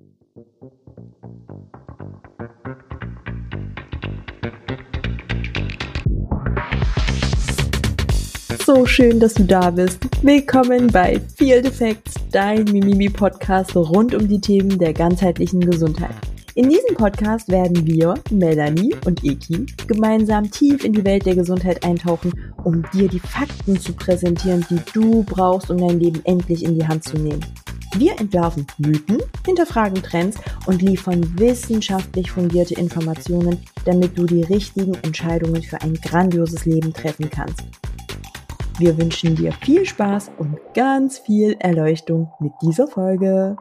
So schön, dass du da bist. Willkommen bei Field Effects, dein Mimimi-Podcast rund um die Themen der ganzheitlichen Gesundheit. In diesem Podcast werden wir, Melanie und Eki, gemeinsam tief in die Welt der Gesundheit eintauchen, um dir die Fakten zu präsentieren, die du brauchst, um dein Leben endlich in die Hand zu nehmen. Wir entwerfen Mythen, hinterfragen Trends und liefern wissenschaftlich fundierte Informationen, damit du die richtigen Entscheidungen für ein grandioses Leben treffen kannst. Wir wünschen dir viel Spaß und ganz viel Erleuchtung mit dieser Folge.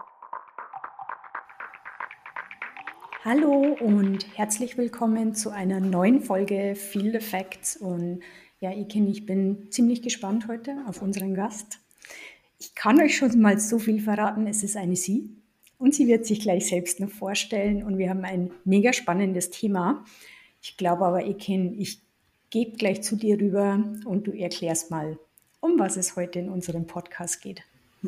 Hallo und herzlich willkommen zu einer neuen Folge Field Effects. Und ja, ich bin ziemlich gespannt heute auf unseren Gast. Ich kann euch schon mal so viel verraten, es ist eine Sie und sie wird sich gleich selbst noch vorstellen und wir haben ein mega spannendes Thema. Ich glaube aber, ich gebe gleich zu dir rüber und du erklärst mal, um was es heute in unserem Podcast geht.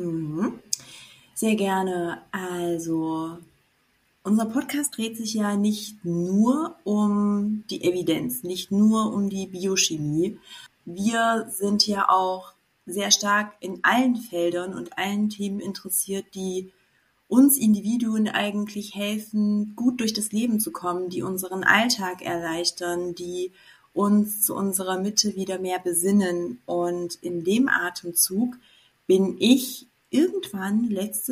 Sehr gerne. Also, unser Podcast dreht sich ja nicht nur um die Evidenz, nicht nur um die Biochemie. Wir sind ja auch sehr stark in allen Feldern und allen Themen interessiert, die uns Individuen eigentlich helfen, gut durch das Leben zu kommen, die unseren Alltag erleichtern, die uns zu unserer Mitte wieder mehr besinnen. Und in dem Atemzug bin ich irgendwann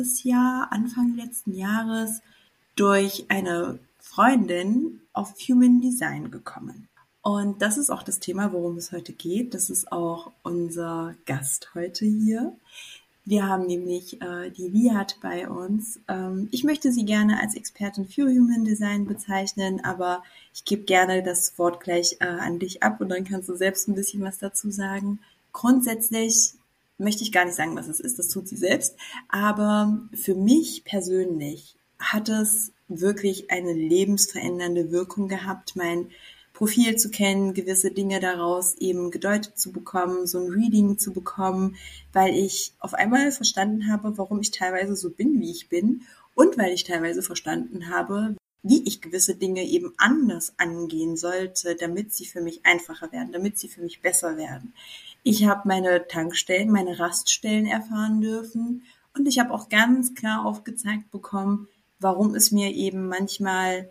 Anfang letzten Jahres, durch eine Freundin auf Human Design gekommen. Und das ist auch das Thema, worum es heute geht. Das ist auch unser Gast heute hier. Wir haben nämlich die Liat bei uns. Ich möchte sie gerne als Expertin für Human Design bezeichnen, aber ich gebe gerne das Wort gleich an dich ab und dann kannst du selbst ein bisschen was dazu sagen. Grundsätzlich möchte ich gar nicht sagen, was es ist, das tut sie selbst, aber für mich persönlich hat es wirklich eine lebensverändernde Wirkung gehabt, mein Profil zu kennen, gewisse Dinge daraus eben gedeutet zu bekommen, so ein Reading zu bekommen, weil ich auf einmal verstanden habe, warum ich teilweise so bin, wie ich bin und weil ich teilweise verstanden habe, wie ich gewisse Dinge eben anders angehen sollte, damit sie für mich einfacher werden, damit sie für mich besser werden. Ich habe meine Tankstellen, meine Raststellen erfahren dürfen und ich habe auch ganz klar aufgezeigt bekommen, warum es mir eben manchmal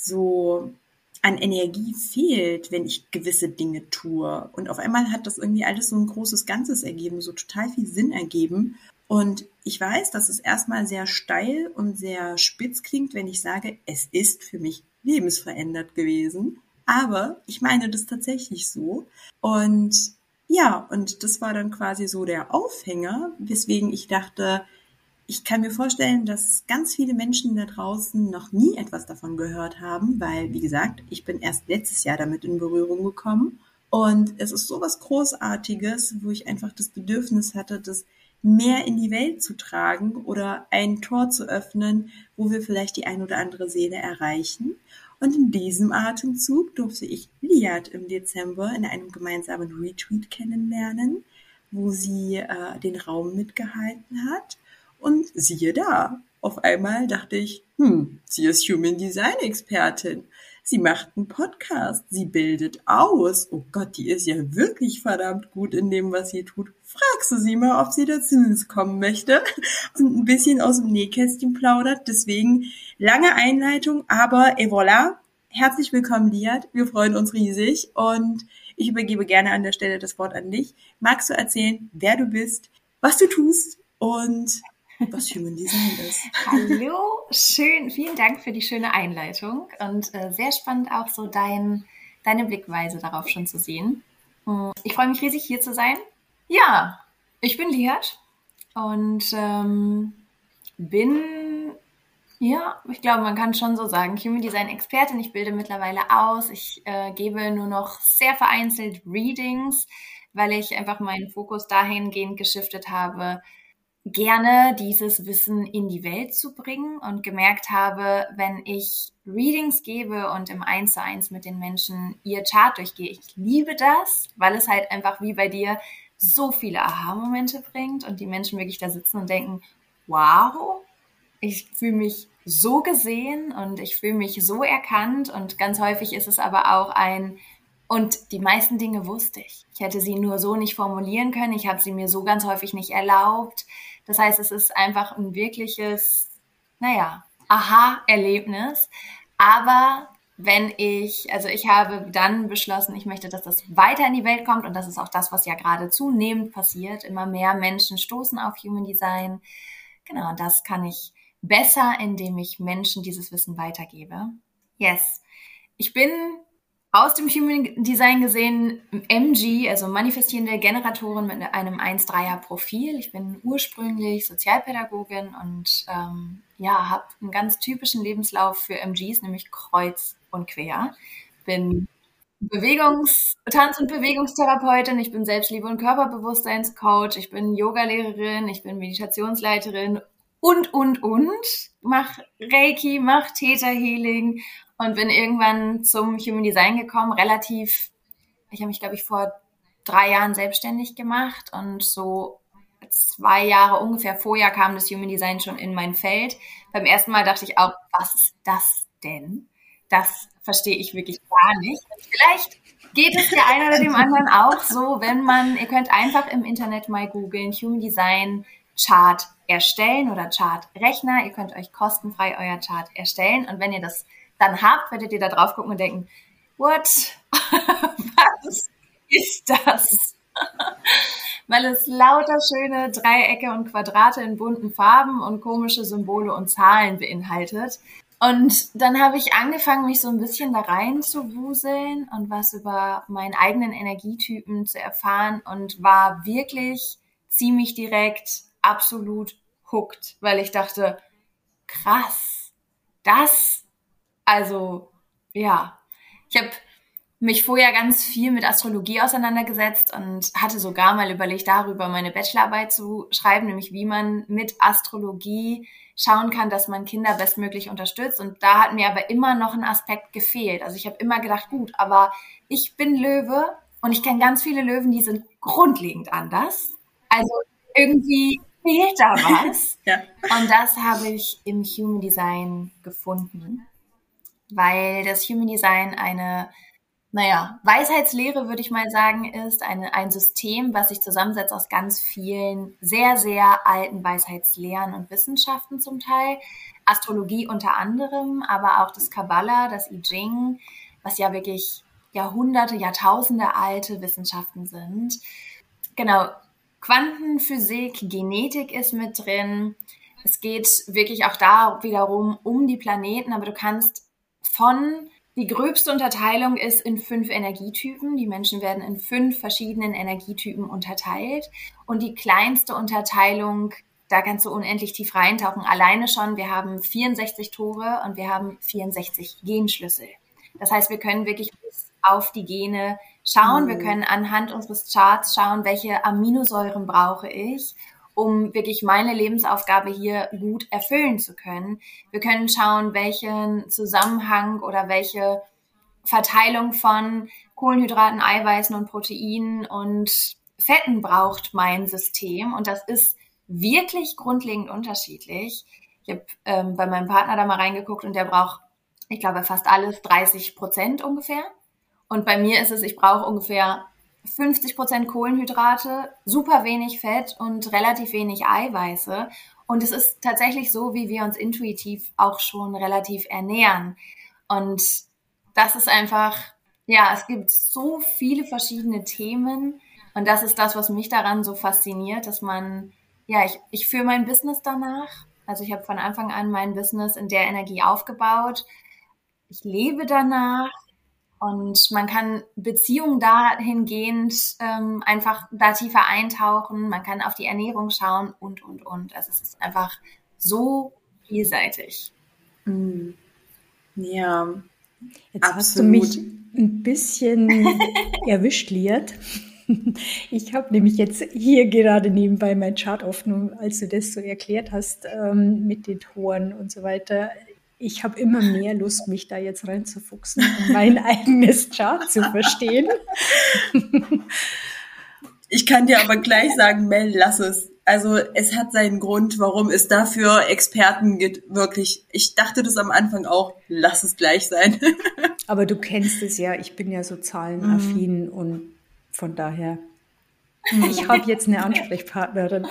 so an Energie fehlt, wenn ich gewisse Dinge tue. Und auf einmal hat das irgendwie alles so ein großes Ganzes ergeben, so total viel Sinn ergeben. Und ich weiß, dass es erstmal sehr steil und sehr spitz klingt, wenn ich sage, es ist für mich lebensverändert gewesen. Aber ich meine das tatsächlich so. Und ja, und das war dann quasi so der Aufhänger, weswegen ich dachte, ich kann mir vorstellen, dass ganz viele Menschen da draußen noch nie etwas davon gehört haben, weil, wie gesagt, ich bin erst letztes Jahr damit in Berührung gekommen. Und es ist so was Großartiges, wo ich einfach das Bedürfnis hatte, das mehr in die Welt zu tragen oder ein Tor zu öffnen, wo wir vielleicht die ein oder andere Seele erreichen. Und in diesem Atemzug durfte ich Liat im Dezember in einem gemeinsamen Retreat kennenlernen, wo sie den Raum mitgehalten hat. Und siehe da, auf einmal dachte ich, sie ist Human Design Expertin. Sie macht einen Podcast, sie bildet aus. Oh Gott, die ist ja wirklich verdammt gut in dem, was sie tut. Fragst du sie mal, ob sie dazu kommen möchte und ein bisschen aus dem Nähkästchen plaudert. Deswegen lange Einleitung, aber et voilà. Herzlich willkommen, Liat. Wir freuen uns riesig und ich übergebe gerne an der Stelle das Wort an dich. Magst du erzählen, wer du bist, was du tust und was Human Design ist? Hallo, schön, vielen Dank für die schöne Einleitung und sehr spannend auch so deine Blickweise darauf schon zu sehen. Ich freue mich riesig, hier zu sein. Ja, ich bin Liat und bin, ja, ich glaube, man kann schon so sagen, Human Design Expertin. Ich bilde mittlerweile aus. Ich gebe nur noch sehr vereinzelt Readings, weil ich einfach meinen Fokus dahingehend geschiftet habe, gerne dieses Wissen in die Welt zu bringen und gemerkt habe, wenn ich Readings gebe und im 1:1 mit den Menschen ihr Chart durchgehe, ich liebe das, weil es halt einfach wie bei dir so viele Aha-Momente bringt und die Menschen wirklich da sitzen und denken, wow, ich fühle mich so gesehen und ich fühle mich so erkannt und ganz häufig ist es aber auch und die meisten Dinge wusste ich. Ich hätte sie nur so nicht formulieren können. Ich habe sie mir so ganz häufig nicht erlaubt. Das heißt, es ist einfach ein wirkliches, Aha-Erlebnis. Aber ich habe dann beschlossen, ich möchte, dass das weiter in die Welt kommt und das ist auch das, was ja gerade zunehmend passiert. Immer mehr Menschen stoßen auf Human Design. Genau, und das kann ich besser, indem ich Menschen dieses Wissen weitergebe. Yes. Ich bin aus dem Human Design gesehen MG, also manifestierende Generatorin mit einem 1-3er Profil. Ich bin ursprünglich Sozialpädagogin und habe einen ganz typischen Lebenslauf für MGs, nämlich kreuz und quer. Bin Tanz- und Bewegungstherapeutin, ich bin Selbstliebe- und Körperbewusstseinscoach, ich bin Yogalehrerin, ich bin Meditationsleiterin und. Mach Reiki, mach Theta Healing und bin irgendwann zum Human Design gekommen, ich habe mich, glaube ich, vor 3 Jahren selbstständig gemacht und so 2 Jahre ungefähr vorher kam das Human Design schon in mein Feld. Beim ersten Mal dachte ich auch, was ist das denn? Das verstehe ich wirklich gar nicht. Vielleicht geht es der einen oder dem anderen auch so, ihr könnt einfach im Internet mal googeln, Human Design Chart erstellen oder Chartrechner. Ihr könnt euch kostenfrei euer Chart erstellen und wenn ihr das dann habt, werdet ihr da drauf gucken und denken, what? Was ist das? Weil es lauter schöne Dreiecke und Quadrate in bunten Farben und komische Symbole und Zahlen beinhaltet. Und dann habe ich angefangen, mich so ein bisschen da rein zu wuseln und was über meinen eigenen Energietypen zu erfahren und war wirklich ziemlich direkt absolut hooked, weil ich dachte, krass, ich habe mich vorher ganz viel mit Astrologie auseinandergesetzt und hatte sogar mal überlegt, darüber meine Bachelorarbeit zu schreiben, nämlich wie man mit Astrologie schauen kann, dass man Kinder bestmöglich unterstützt. Und da hat mir aber immer noch ein Aspekt gefehlt. Also ich habe immer gedacht, gut, aber ich bin Löwe und ich kenne ganz viele Löwen, die sind grundlegend anders. Also irgendwie fehlt da was. Ja. Und das habe ich im Human Design gefunden, weil das Human Design eine Weisheitslehre, würde ich mal sagen, ist ein System, was sich zusammensetzt aus ganz vielen sehr, sehr alten Weisheitslehren und Wissenschaften zum Teil. Astrologie unter anderem, aber auch das Kabbalah, das I Ching, was ja wirklich Jahrhunderte, Jahrtausende alte Wissenschaften sind. Genau, Quantenphysik, Genetik ist mit drin. Es geht wirklich auch da wiederum um die Planeten, aber du kannst die gröbste Unterteilung ist in 5 Energietypen. Die Menschen werden in 5 verschiedenen Energietypen unterteilt. Und die kleinste Unterteilung, da kannst du unendlich tief reintauchen. Alleine schon, wir haben 64 Tore und wir haben 64 Genschlüssel. Das heißt, wir können wirklich bis auf die Gene schauen. Wir können anhand unseres Charts schauen, welche Aminosäuren brauche ich, um wirklich meine Lebensaufgabe hier gut erfüllen zu können. Wir können schauen, welchen Zusammenhang oder welche Verteilung von Kohlenhydraten, Eiweißen und Proteinen und Fetten braucht mein System. Und das ist wirklich grundlegend unterschiedlich. Ich habe bei meinem Partner da mal reingeguckt und der braucht, ich glaube, fast alles 30% ungefähr. Und bei mir ist es, ich brauche ungefähr 50% Kohlenhydrate, super wenig Fett und relativ wenig Eiweiße. Und es ist tatsächlich so, wie wir uns intuitiv auch schon relativ ernähren. Und das ist einfach, es gibt so viele verschiedene Themen. Und das ist das, was mich daran so fasziniert, dass man, ich führe mein Business danach. Also ich habe von Anfang an mein Business in der Energie aufgebaut. Ich lebe danach. Und man kann Beziehungen dahingehend einfach da tiefer eintauchen. Man kann auf die Ernährung schauen und. Also es ist einfach so vielseitig. Ja, jetzt absolut. Hast du mich ein bisschen erwischt, Liat. Ich habe nämlich jetzt hier gerade nebenbei mein Chart offen, als du das so erklärt hast mit den Toren und so weiter. Ich habe immer mehr Lust, mich da jetzt reinzufuchsen, um mein eigenes Chart zu verstehen. Ich kann dir aber gleich sagen, Mel, lass es. Also es hat seinen Grund, warum es dafür Experten gibt. Wirklich, ich dachte das am Anfang auch, lass es gleich sein. Aber du kennst es ja, ich bin ja so zahlenaffin und von daher, ich habe jetzt eine Ansprechpartnerin.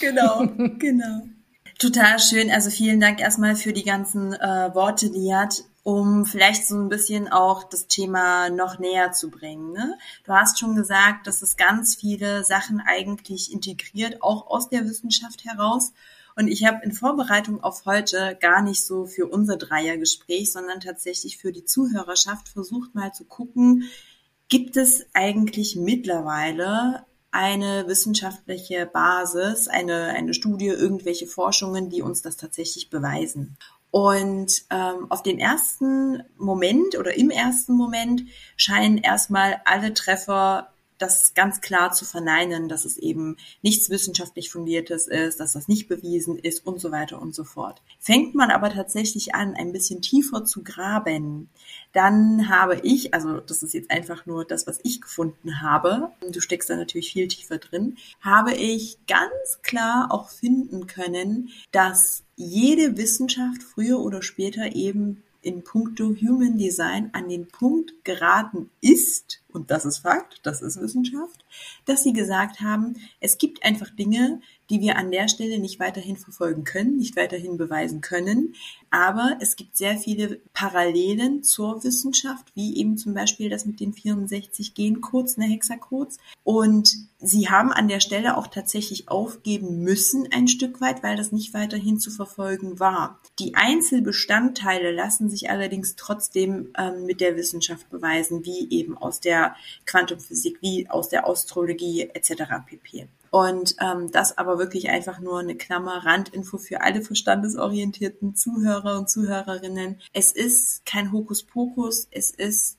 Genau. Total schön. Also vielen Dank erstmal für die ganzen Worte, Liat, um vielleicht so ein bisschen auch das Thema noch näher zu bringen. Ne? Du hast schon gesagt, dass es ganz viele Sachen eigentlich integriert, auch aus der Wissenschaft heraus. Und ich habe in Vorbereitung auf heute gar nicht so für unser Dreiergespräch, sondern tatsächlich für die Zuhörerschaft versucht mal zu gucken, gibt es eigentlich mittlerweile eine wissenschaftliche Basis, eine Studie, irgendwelche Forschungen, die uns das tatsächlich beweisen. Und auf den ersten Moment oder im ersten Moment scheinen erstmal alle Treffer das ganz klar zu verneinen, dass es eben nichts wissenschaftlich Fundiertes ist, dass das nicht bewiesen ist und so weiter und so fort. Fängt man aber tatsächlich an, ein bisschen tiefer zu graben, dann habe ich, also das ist jetzt einfach nur das, was ich gefunden habe, du steckst da natürlich viel tiefer drin, habe ich ganz klar auch finden können, dass jede Wissenschaft früher oder später eben in puncto Human Design an den Punkt geraten ist, und das ist Fakt, das ist Wissenschaft, dass sie gesagt haben, es gibt einfach Dinge, die wir an der Stelle nicht weiterhin verfolgen können, nicht weiterhin beweisen können, aber es gibt sehr viele Parallelen zur Wissenschaft, wie eben zum Beispiel das mit den 64 Gencodes, Hexacodes, und sie haben an der Stelle auch tatsächlich aufgeben müssen ein Stück weit, weil das nicht weiterhin zu verfolgen war. Die Einzelbestandteile lassen sich allerdings trotzdem mit der Wissenschaft beweisen, wie eben aus der Quantumphysik, wie aus der Astrologie etc. pp. Und das aber wirklich einfach nur eine Klammer, Randinfo für alle verstandesorientierten Zuhörer und Zuhörerinnen. Es ist kein Hokuspokus, es ist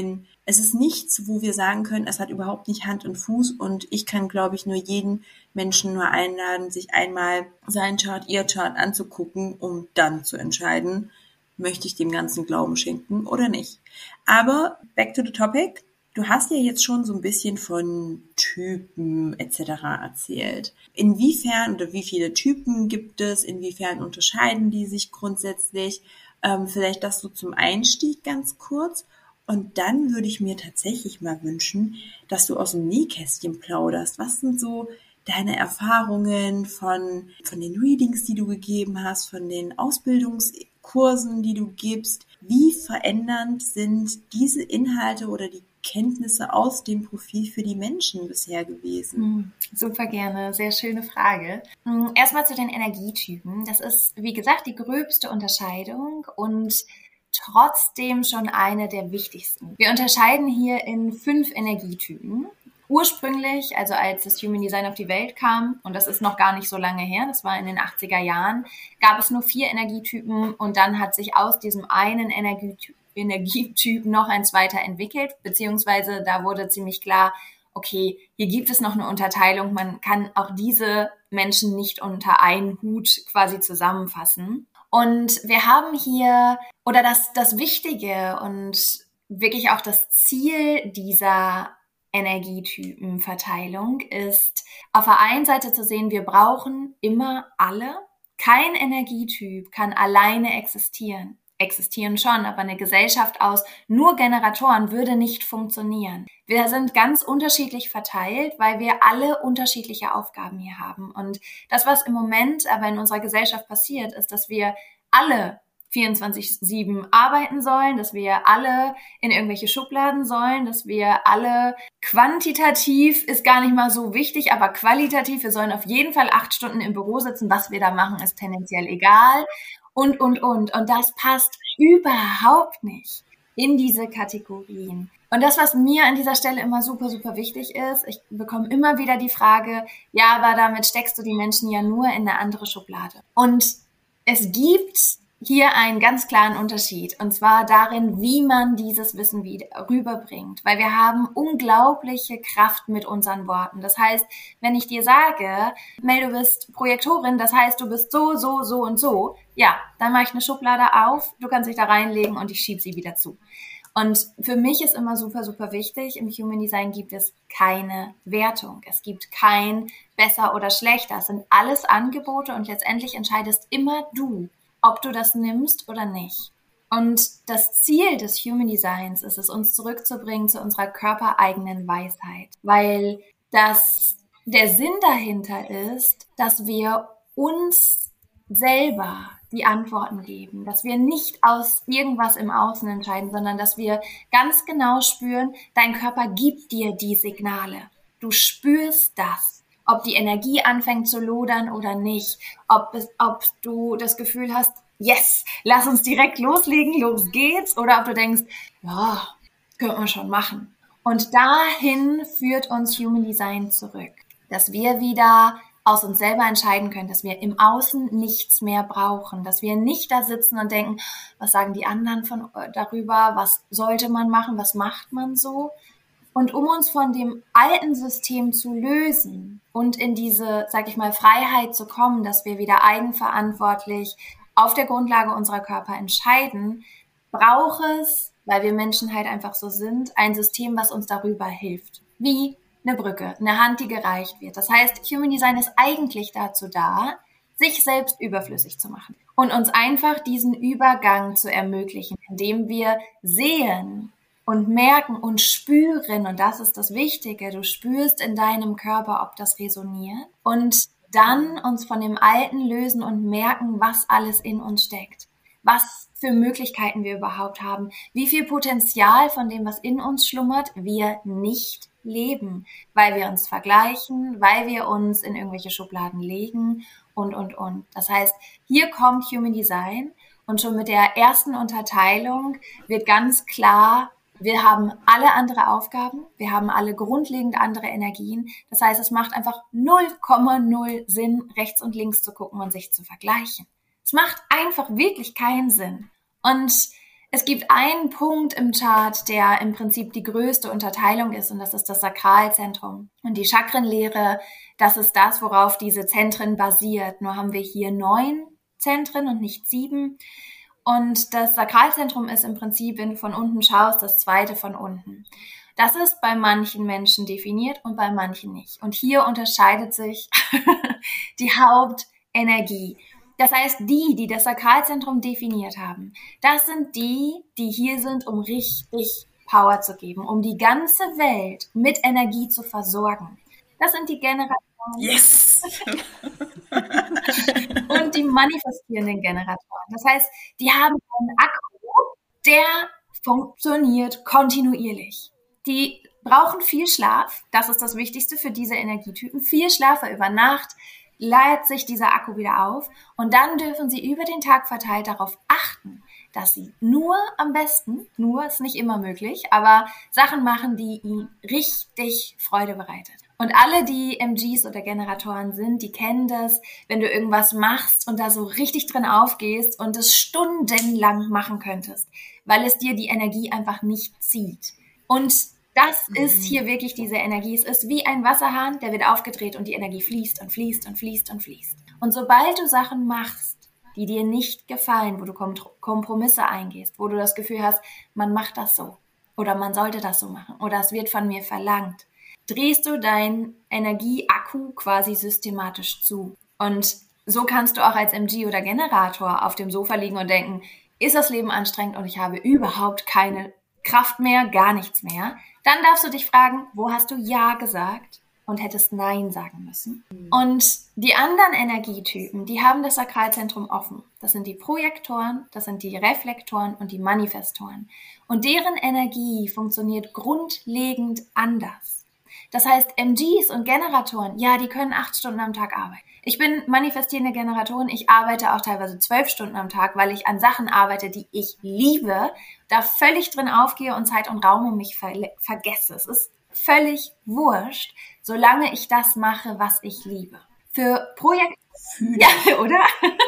nichts, wo wir sagen können, es hat überhaupt nicht Hand und Fuß, und ich kann, glaube ich, nur jeden Menschen nur einladen, sich einmal seinen Chart, ihr Chart anzugucken, um dann zu entscheiden, möchte ich dem Ganzen Glauben schenken oder nicht. Aber back to the topic. Du hast ja jetzt schon so ein bisschen von Typen etc. erzählt. Inwiefern oder wie viele Typen gibt es? Inwiefern unterscheiden die sich grundsätzlich? Vielleicht das so zum Einstieg ganz kurz. Und dann würde ich mir tatsächlich mal wünschen, dass du aus dem Nähkästchen plauderst. Was sind so deine Erfahrungen von den Readings, die du gegeben hast, von den Ausbildungskursen, die du gibst? Wie verändernd sind diese Inhalte oder die Kenntnisse aus dem Profil für die Menschen bisher gewesen? Super gerne, sehr schöne Frage. Erstmal zu den Energietypen. Das ist, wie gesagt, die gröbste Unterscheidung und trotzdem schon eine der wichtigsten. Wir unterscheiden hier in 5 Energietypen. Ursprünglich, also als das Human Design auf die Welt kam, und das ist noch gar nicht so lange her, das war in den 80er Jahren, gab es nur 4 Energietypen, und dann hat sich aus diesem einen Energietyp noch ein zweiter entwickelt, beziehungsweise da wurde ziemlich klar, okay, hier gibt es noch eine Unterteilung, man kann auch diese Menschen nicht unter einen Hut quasi zusammenfassen. Und wir haben hier, oder das Wichtige und wirklich auch das Ziel dieser Energietypenverteilung ist, auf der einen Seite zu sehen, wir brauchen immer alle. Kein Energietyp kann alleine existieren. Existieren schon, aber eine Gesellschaft aus nur Generatoren würde nicht funktionieren. Wir sind ganz unterschiedlich verteilt, weil wir alle unterschiedliche Aufgaben hier haben. Und das, was im Moment aber in unserer Gesellschaft passiert, ist, dass wir alle 24/7 arbeiten sollen, dass wir alle in irgendwelche Schubladen sollen, dass wir alle quantitativ ist gar nicht mal so wichtig, aber qualitativ, wir sollen auf jeden Fall 8 Stunden im Büro sitzen, was wir da machen, ist tendenziell egal und. Und das passt überhaupt nicht in diese Kategorien. Und das, was mir an dieser Stelle immer super, super wichtig ist, ich bekomme immer wieder die Frage, ja, aber damit steckst du die Menschen ja nur in eine andere Schublade. Und es gibt hier einen ganz klaren Unterschied, und zwar darin, wie man dieses Wissen wieder rüberbringt, weil wir haben unglaubliche Kraft mit unseren Worten. Das heißt, wenn ich dir sage, Mel, du bist Projektorin, das heißt, du bist so und so, ja, dann mache ich eine Schublade auf, du kannst dich da reinlegen und ich schiebe sie wieder zu. Und für mich ist immer super, super wichtig, im Human Design gibt es keine Wertung. Es gibt kein besser oder schlechter. Es sind alles Angebote und letztendlich entscheidest immer du, ob du das nimmst oder nicht. Und das Ziel des Human Designs ist es, uns zurückzubringen zu unserer körpereigenen Weisheit, weil der Sinn dahinter ist, dass wir uns selber die Antworten geben, dass wir nicht aus irgendwas im Außen entscheiden, sondern dass wir ganz genau spüren, dein Körper gibt dir die Signale. Du spürst das, ob die Energie anfängt zu lodern oder nicht, ob du das Gefühl hast, yes, lass uns direkt loslegen, los geht's, oder ob du denkst, ja, könnte man schon machen. Und dahin führt uns Human Design zurück, dass wir wieder aus uns selber entscheiden können, dass wir im Außen nichts mehr brauchen, dass wir nicht da sitzen und denken, was sagen die anderen darüber, was sollte man machen, was macht man so? Und um uns von dem alten System zu lösen und in diese, sag ich mal, Freiheit zu kommen, dass wir wieder eigenverantwortlich auf der Grundlage unserer Körper entscheiden, braucht es, weil wir Menschen halt einfach so sind, ein System, was uns darüber hilft. Wie eine Brücke, eine Hand, die gereicht wird. Das heißt, Human Design ist eigentlich dazu da, sich selbst überflüssig zu machen und uns einfach diesen Übergang zu ermöglichen, indem wir sehen und merken und spüren, und das ist das Wichtige, du spürst in deinem Körper, ob das resoniert, und dann uns von dem Alten lösen und merken, was alles in uns steckt, was für Möglichkeiten wir überhaupt haben, wie viel Potenzial von dem, was in uns schlummert, wir nicht leben, weil wir uns vergleichen, weil wir uns in irgendwelche Schubladen legen und. Das heißt, hier kommt Human Design und schon mit der ersten Unterteilung wird ganz klar, wir haben alle andere Aufgaben, wir haben alle grundlegend andere Energien. Das heißt, es macht einfach 0,0 Sinn, rechts und links zu gucken und sich zu vergleichen. Es macht einfach wirklich keinen Sinn. Und es gibt einen Punkt im Chart, der im Prinzip die größte Unterteilung ist, und das ist das Sakralzentrum. Und die Chakrenlehre, das ist das, worauf diese Zentren basiert. Nur haben wir hier 9 Zentren und nicht 7. Und das Sakralzentrum ist im Prinzip, wenn du von unten schaust, das zweite von unten. Das ist bei manchen Menschen definiert und bei manchen nicht. Und hier unterscheidet sich die Hauptenergie. Das heißt, die das Sakralzentrum definiert haben, das sind die hier sind, um richtig Power zu geben, um die ganze Welt mit Energie zu versorgen. Das sind die Generatoren. Yes! Und die manifestierenden Generatoren. Das heißt, die haben einen Akku, der funktioniert kontinuierlich. Die brauchen viel Schlaf. Das ist das Wichtigste für diese Energietypen. Viel Schlaf, weil über Nacht lädt sich dieser Akku wieder auf, und dann dürfen sie über den Tag verteilt darauf achten, dass sie nur am besten, nur ist nicht immer möglich, aber Sachen machen, die ihnen richtig Freude bereitet. Und alle, die MGs oder Generatoren sind, die kennen das, wenn du irgendwas machst und da so richtig drin aufgehst und es stundenlang machen könntest, weil es dir die Energie einfach nicht zieht. Und das ist hier wirklich diese Energie. Es ist wie ein Wasserhahn, der wird aufgedreht und die Energie fließt und fließt und fließt und fließt. Und sobald du Sachen machst, die dir nicht gefallen, wo du Kompromisse eingehst, wo du das Gefühl hast, man macht das so oder man sollte das so machen oder es wird von mir verlangt, drehst du deinen Energieakku quasi systematisch zu. Und so kannst du auch als MG oder Generator auf dem Sofa liegen und denken, ist das Leben anstrengend und ich habe überhaupt keine Kraft mehr, gar nichts mehr. Dann darfst du dich fragen, wo hast du Ja gesagt und hättest Nein sagen müssen? Und die anderen Energietypen, die haben das Sakralzentrum offen. Das sind die Projektoren, das sind die Reflektoren und die Manifestoren. Und deren Energie funktioniert grundlegend anders. Das heißt, MGs und Generatoren, ja, die können 8 Stunden am Tag arbeiten. Ich bin manifestierende Generatorin, ich arbeite auch teilweise 12 Stunden am Tag, weil ich an Sachen arbeite, die ich liebe, da völlig drin aufgehe und Zeit und Raum um mich vergesse. Es ist völlig wurscht, solange ich das mache, was ich liebe. Für Projekte... Ja, oder?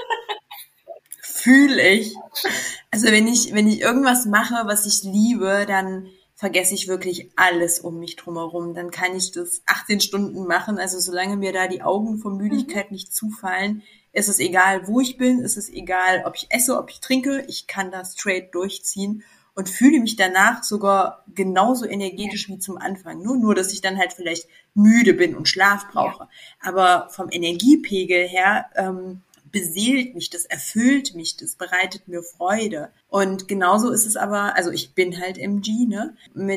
Fühle ich. Also wenn ich irgendwas mache, was ich liebe, dann vergesse ich wirklich alles um mich drumherum. Dann kann ich das 18 Stunden machen. Also solange mir da die Augen vor Müdigkeit nicht zufallen, ist es egal, wo ich bin, ist es egal, ob ich esse, ob ich trinke. Ich kann das straight durchziehen. und fühle mich danach sogar genauso energetisch wie zum Anfang. Nur, dass ich dann halt vielleicht müde bin und Schlaf brauche. Ja. Aber vom Energiepegel her beseelt mich, das erfüllt mich, das bereitet mir Freude. Und genauso ist es aber, also ich bin halt MG, ne,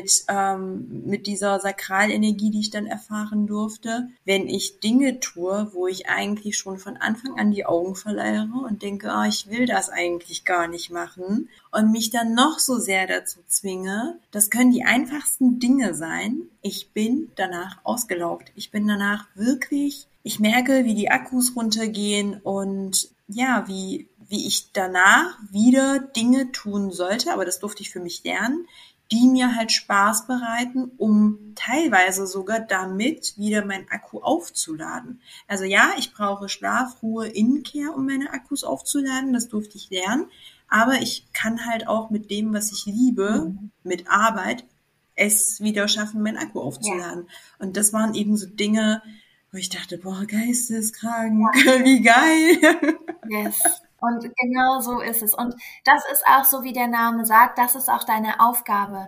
mit dieser Sakralenergie, die ich dann erfahren durfte. Wenn ich Dinge tue, wo ich eigentlich schon von Anfang an die Augen verleiere und denke, ich will das eigentlich gar nicht machen und mich dann noch so sehr dazu zwinge, das können die einfachsten Dinge sein. Ich bin danach ausgelaugt. Ich bin danach wirklich, ich merke, wie die Akkus runtergehen und ja, wie ich danach wieder Dinge tun sollte, aber das durfte ich für mich lernen, die mir halt Spaß bereiten, um teilweise sogar damit wieder meinen Akku aufzuladen. Also ja, ich brauche Schlaf, Ruhe, Innenkehr, um meine Akkus aufzuladen, das durfte ich lernen, aber ich kann halt auch mit dem, was ich liebe, mit Arbeit, es wieder schaffen, meinen Akku aufzuladen. Ja. Und das waren eben so Dinge, wo ich dachte, boah, geisteskrank, wie geil. Yes. Und genau so ist es. Und das ist auch so, wie der Name sagt, das ist auch deine Aufgabe.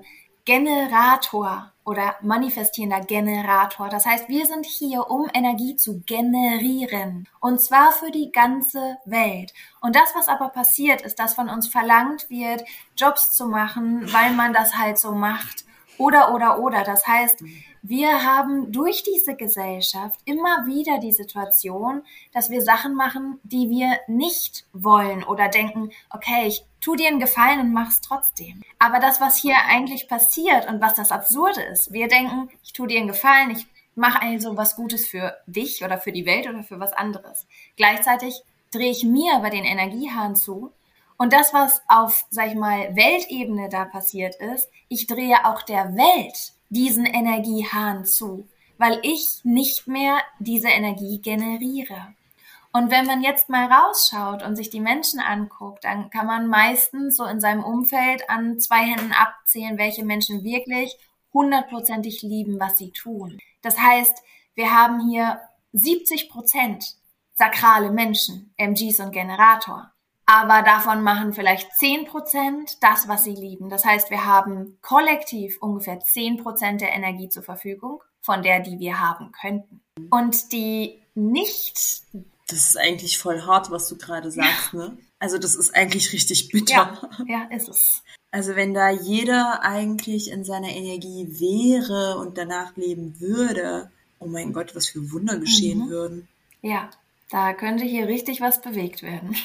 Generator oder manifestierender Generator. Das heißt, wir sind hier, um Energie zu generieren. Und zwar für die ganze Welt. Und das, was aber passiert, ist, dass von uns verlangt wird, Jobs zu machen, weil man das halt so macht. Oder. Das heißt, wir haben durch diese Gesellschaft immer wieder die Situation, dass wir Sachen machen, die wir nicht wollen oder denken, okay, ich tu dir einen Gefallen und mach's trotzdem. Aber das, was hier eigentlich passiert und was das Absurde ist, wir denken, ich tu dir einen Gefallen, ich mache also was Gutes für dich oder für die Welt oder für was anderes. Gleichzeitig drehe ich mir aber den Energiehahn zu. Und das, was auf, sag ich mal, Weltebene da passiert ist, ich drehe auch der Welt diesen Energiehahn zu, weil ich nicht mehr diese Energie generiere. Und wenn man jetzt mal rausschaut und sich die Menschen anguckt, dann kann man meistens so in seinem Umfeld an 2 Händen abzählen, welche Menschen wirklich 100%ig lieben, was sie tun. Das heißt, wir haben hier 70% sakrale Menschen, MGs und Generator. Aber davon machen vielleicht 10% das, was sie lieben. Das heißt, wir haben kollektiv ungefähr 10% der Energie zur Verfügung, von der, die wir haben könnten. Und die nicht... Das ist eigentlich voll hart, was du gerade sagst, ne? Also das ist eigentlich richtig bitter. Ja, ist es. Also wenn da jeder eigentlich in seiner Energie wäre und danach leben würde, oh mein Gott, was für Wunder geschehen würden. Ja, da könnte hier richtig was bewegt werden.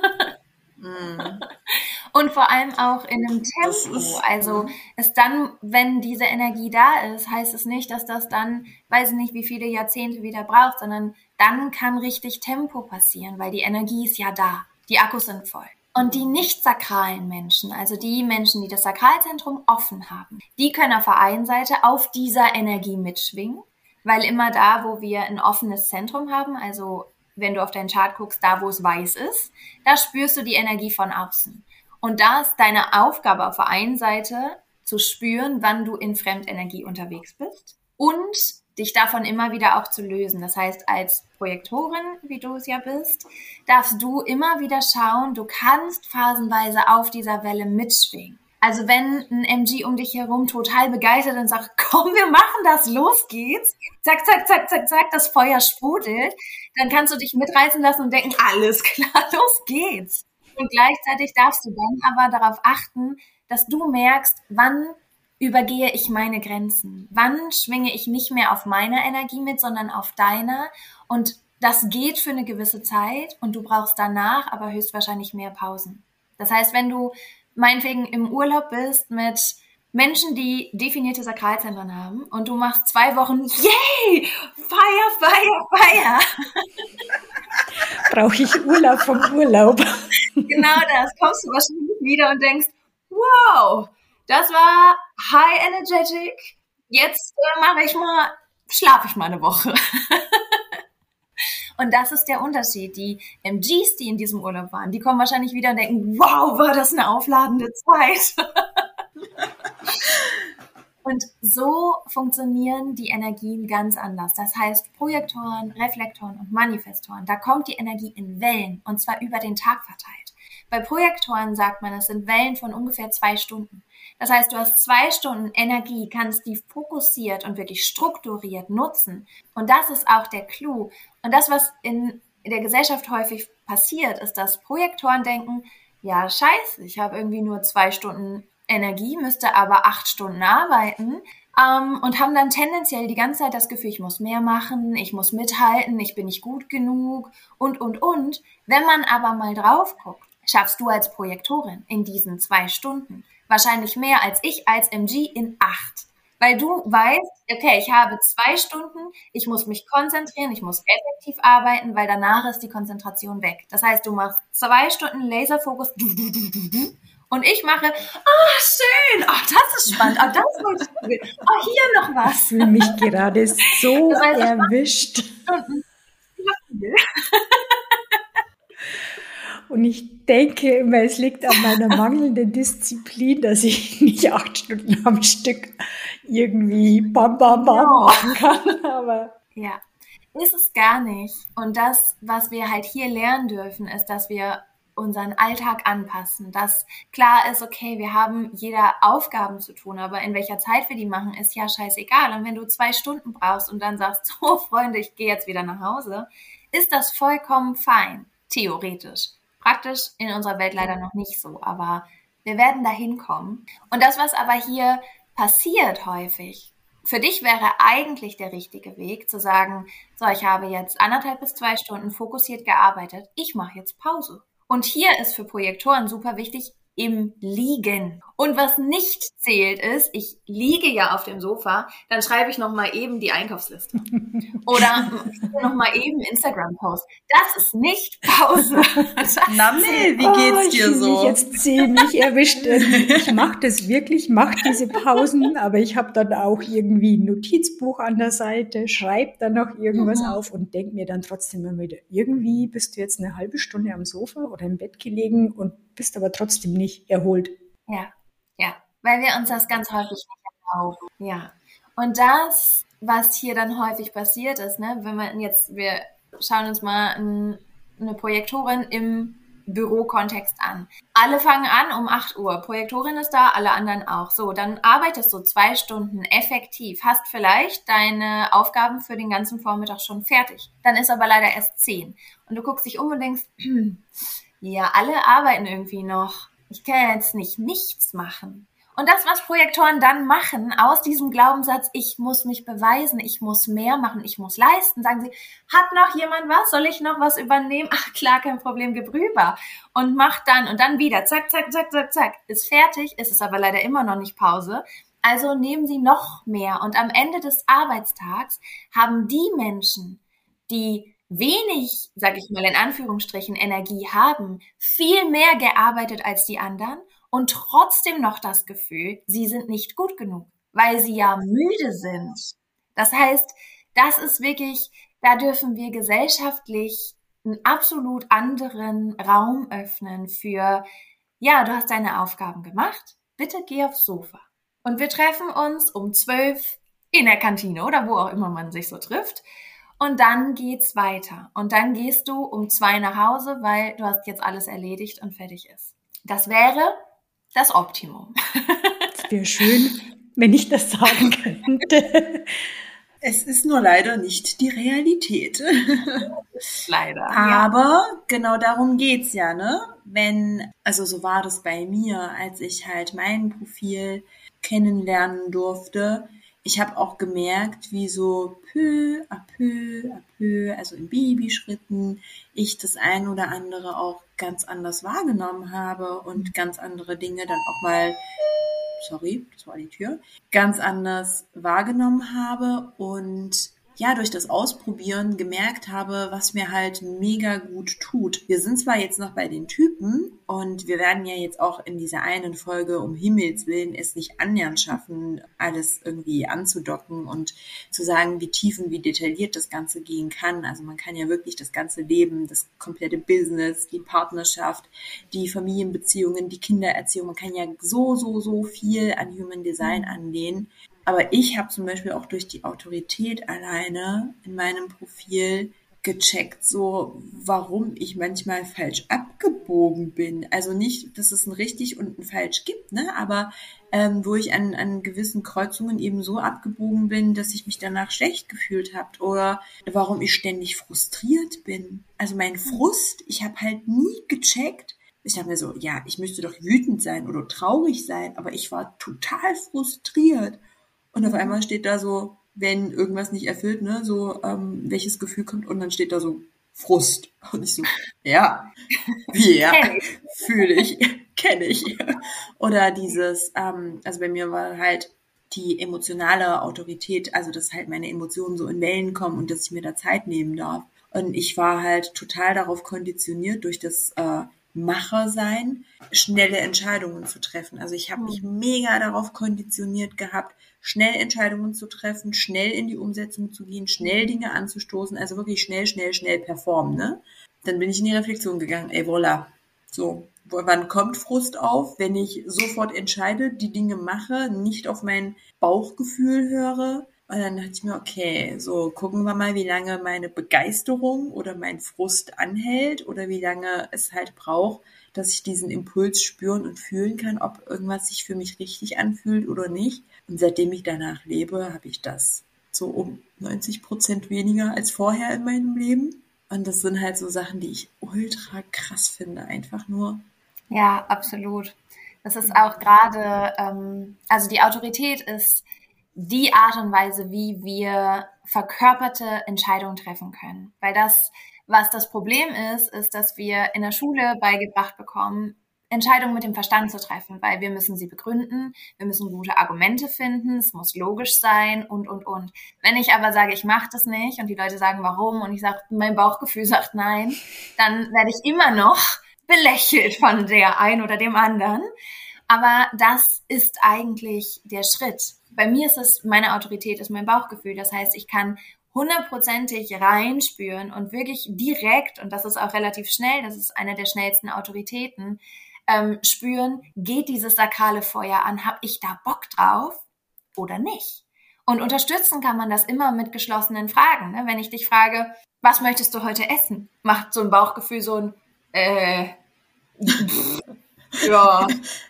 Und vor allem auch in einem Tempo. Also ist dann, wenn diese Energie da ist, heißt es nicht, dass das dann, weiß ich nicht, wie viele Jahrzehnte wieder braucht, sondern dann kann richtig Tempo passieren, weil die Energie ist ja da. Die Akkus sind voll. Und die nicht sakralen Menschen, also die Menschen, die das Sakralzentrum offen haben, die können auf der einen Seite auf dieser Energie mitschwingen, weil immer da, wo wir ein offenes Zentrum haben, also wenn du auf deinen Chart guckst, da wo es weiß ist, da spürst du die Energie von außen. Und da ist deine Aufgabe auf der einen Seite zu spüren, wann du in Fremdenergie unterwegs bist und dich davon immer wieder auch zu lösen. Das heißt, als Projektorin, wie du es ja bist, darfst du immer wieder schauen, du kannst phasenweise auf dieser Welle mitschwingen. Also wenn ein MG um dich herum total begeistert und sagt, komm, wir machen das, los geht's, zack, zack, zack, zack, zack, das Feuer sprudelt, dann kannst du dich mitreißen lassen und denken, alles klar, los geht's. Und gleichzeitig darfst du dann aber darauf achten, dass du merkst, wann übergehe ich meine Grenzen, wann schwinge ich nicht mehr auf meiner Energie mit, sondern auf deiner. Und das geht für eine gewisse Zeit und du brauchst danach aber höchstwahrscheinlich mehr Pausen. Das heißt, wenn du meinetwegen im Urlaub bist mit Menschen, die definierte Sakralzentren haben und du machst 2 Wochen, yay, Feier, Feier, Feier. Brauche ich Urlaub vom Urlaub. Genau das, kommst du wahrscheinlich wieder und denkst, wow, das war high energetic, jetzt schlafe ich mal eine Woche. Und das ist der Unterschied. Die MGs, die in diesem Urlaub waren, die kommen wahrscheinlich wieder und denken, wow, war das eine aufladende Zeit. Und so funktionieren die Energien ganz anders. Das heißt, Projektoren, Reflektoren und Manifestoren, da kommt die Energie in Wellen und zwar über den Tag verteilt. Bei Projektoren sagt man, es sind Wellen von ungefähr 2 Stunden. Das heißt, du hast 2 Stunden Energie, kannst die fokussiert und wirklich strukturiert nutzen. Und das ist auch der Clou. Und das, was in der Gesellschaft häufig passiert, ist, dass Projektoren denken, ja, scheiße, ich habe irgendwie nur 2 Stunden Energie, müsste aber 8 Stunden arbeiten, und haben dann tendenziell die ganze Zeit das Gefühl, ich muss mehr machen, ich muss mithalten, ich bin nicht gut genug und. Wenn man aber mal drauf guckt, schaffst du als Projektorin in diesen 2 Stunden wahrscheinlich mehr als ich als MG in 8. Weil du weißt, okay, ich habe 2 Stunden, ich muss mich konzentrieren, ich muss effektiv arbeiten, weil danach ist die Konzentration weg. Das heißt, du machst 2 Stunden Laserfokus, und ich mache, schön, das ist spannend, das wollte ich probieren, hier noch was. Ich fühle mich gerade so erwischt. Und ich denke immer, es liegt an meiner mangelnden Disziplin, dass ich nicht 8 Stunden am Stück irgendwie bam machen kann. Aber ja, ist es gar nicht. Und das, was wir halt hier lernen dürfen, ist, dass wir unseren Alltag anpassen, dass klar ist, okay, wir haben jeder Aufgaben zu tun, aber in welcher Zeit wir die machen, ist ja scheißegal. Und wenn du 2 Stunden brauchst und dann sagst, so Freunde, ich gehe jetzt wieder nach Hause, ist das vollkommen fein, theoretisch. Praktisch in unserer Welt leider noch nicht so, aber wir werden da hinkommen. Und das, was aber hier passiert häufig, für dich wäre eigentlich der richtige Weg, zu sagen, so, ich habe jetzt 1,5 bis 2 Stunden fokussiert gearbeitet, ich mache jetzt Pause. Und hier ist für Projektoren super wichtig, im Liegen. Und was nicht zählt ist, ich liege ja auf dem Sofa, dann schreibe ich nochmal eben die Einkaufsliste. Oder nochmal eben Instagram-Post. Das ist nicht Pause. Nammel, wie geht's dir so? Ich bin jetzt ziemlich erwischt. Ich mache das wirklich, mache diese Pausen, aber ich habe dann auch irgendwie ein Notizbuch an der Seite, schreibe dann noch irgendwas auf und denke mir dann trotzdem immer wieder, irgendwie bist du jetzt eine halbe Stunde am Sofa oder im Bett gelegen und bist aber trotzdem nicht erholt. Ja, weil wir uns das ganz häufig nicht erlauben. Ja. Und das, was hier dann häufig passiert ist, ne, wir schauen uns mal eine Projektorin im Bürokontext an. Alle fangen an um 8 Uhr. Projektorin ist da, alle anderen auch. So, dann arbeitest du 2 Stunden effektiv, hast vielleicht deine Aufgaben für den ganzen Vormittag schon fertig. Dann ist aber leider erst 10. Und du guckst dich um und denkst, ja, alle arbeiten irgendwie noch. Ich kann jetzt nicht nichts machen. Und das, was Projektoren dann machen, aus diesem Glaubenssatz, ich muss mich beweisen, ich muss mehr machen, ich muss leisten, sagen sie, hat noch jemand was? Soll ich noch was übernehmen? Ach klar, kein Problem, gib rüber. Und macht dann und dann wieder, zack, zack, zack, zack, zack. Ist fertig, ist es aber leider immer noch nicht Pause. Also nehmen sie noch mehr. Und am Ende des Arbeitstags haben die Menschen, die wenig, sage ich mal in Anführungsstrichen, Energie haben, viel mehr gearbeitet als die anderen und trotzdem noch das Gefühl, sie sind nicht gut genug, weil sie ja müde sind. Das heißt, das ist wirklich, da dürfen wir gesellschaftlich einen absolut anderen Raum öffnen für, ja, du hast deine Aufgaben gemacht, bitte geh aufs Sofa. Und wir treffen uns um 12 in der Kantine oder wo auch immer man sich so trifft. Und dann geht's weiter. Und dann gehst du um 2 nach Hause, weil du hast jetzt alles erledigt und fertig ist. Das wäre das Optimum. Es wäre schön, wenn ich das sagen könnte. Es ist nur leider nicht die Realität. Leider. Aber genau darum geht's ja, ne? Also so war das bei mir, als ich halt mein Profil kennenlernen durfte. Ich habe auch gemerkt, wie so peu à peu, also in Babyschritten, ich das ein oder andere auch ganz anders wahrgenommen habe und ganz andere Dinge dann auch mal, sorry, das war die Tür, ganz anders wahrgenommen habe und ja, durch das Ausprobieren gemerkt habe, was mir halt mega gut tut. Wir sind zwar jetzt noch bei den Typen und wir werden ja jetzt auch in dieser einen Folge um Himmels Willen es nicht annähernd schaffen, alles irgendwie anzudocken und zu sagen, wie tief und wie detailliert das Ganze gehen kann. Also man kann ja wirklich das ganze Leben, das komplette Business, die Partnerschaft, die Familienbeziehungen, die Kindererziehung, man kann ja so viel an Human Design anlehnen. Aber ich habe zum Beispiel auch durch die Autorität alleine in meinem Profil gecheckt, so warum ich manchmal falsch abgebogen bin. Also nicht, dass es ein richtig und ein falsch gibt, ne? Aber wo ich an gewissen Kreuzungen eben so abgebogen bin, dass ich mich danach schlecht gefühlt habe. Oder warum ich ständig frustriert bin. Also mein Frust, ich habe halt nie gecheckt. Ich dachte mir so, ja, ich müsste doch wütend sein oder traurig sein, aber ich war total frustriert. Und auf einmal steht da so, wenn irgendwas nicht erfüllt, ne, so welches Gefühl kommt und dann steht da so Frust. Und ich so, ja, fühle ich, kenne ich. Oder dieses, also bei mir war halt die emotionale Autorität, also dass halt meine Emotionen so in Wellen kommen und dass ich mir da Zeit nehmen darf. Und ich war halt total darauf konditioniert durch das Macher sein, schnelle Entscheidungen zu treffen. Also ich habe mich mega darauf konditioniert gehabt, schnell Entscheidungen zu treffen, schnell in die Umsetzung zu gehen, schnell Dinge anzustoßen, also wirklich schnell performen, ne? Dann bin ich in die Reflexion gegangen, ey, voilà. So, wann kommt Frust auf? Wenn ich sofort entscheide, die Dinge mache, nicht auf mein Bauchgefühl höre. Und dann dachte ich mir, okay, so gucken wir mal, wie lange meine Begeisterung oder mein Frust anhält oder wie lange es halt braucht, dass ich diesen Impuls spüren und fühlen kann, ob irgendwas sich für mich richtig anfühlt oder nicht. Und seitdem ich danach lebe, habe ich das so um 90% weniger als vorher in meinem Leben. Und das sind halt so Sachen, die ich ultra krass finde, einfach nur. Ja, absolut. Das ist auch gerade, also die Autorität ist die Art und Weise, wie wir verkörperte Entscheidungen treffen können. Weil das, was das Problem ist, dass wir in der Schule beigebracht bekommen, Entscheidungen mit dem Verstand zu treffen, weil wir müssen sie begründen, wir müssen gute Argumente finden, es muss logisch sein und. Wenn ich aber sage, ich mache das nicht und die Leute sagen, warum und ich sage, mein Bauchgefühl sagt nein, dann werde ich immer noch belächelt von der einen oder dem anderen. Aber das ist eigentlich der Schritt. Bei mir ist es, meine Autorität ist mein Bauchgefühl. Das heißt, ich kann 100%ig reinspüren und wirklich direkt, und das ist auch relativ schnell, das ist eine der schnellsten Autoritäten, spüren, geht dieses sakrale Feuer an, habe ich da Bock drauf oder nicht? Und unterstützen kann man das immer mit geschlossenen Fragen. Ne? Wenn ich dich frage, was möchtest du heute essen? Macht so ein Bauchgefühl so ein, ja,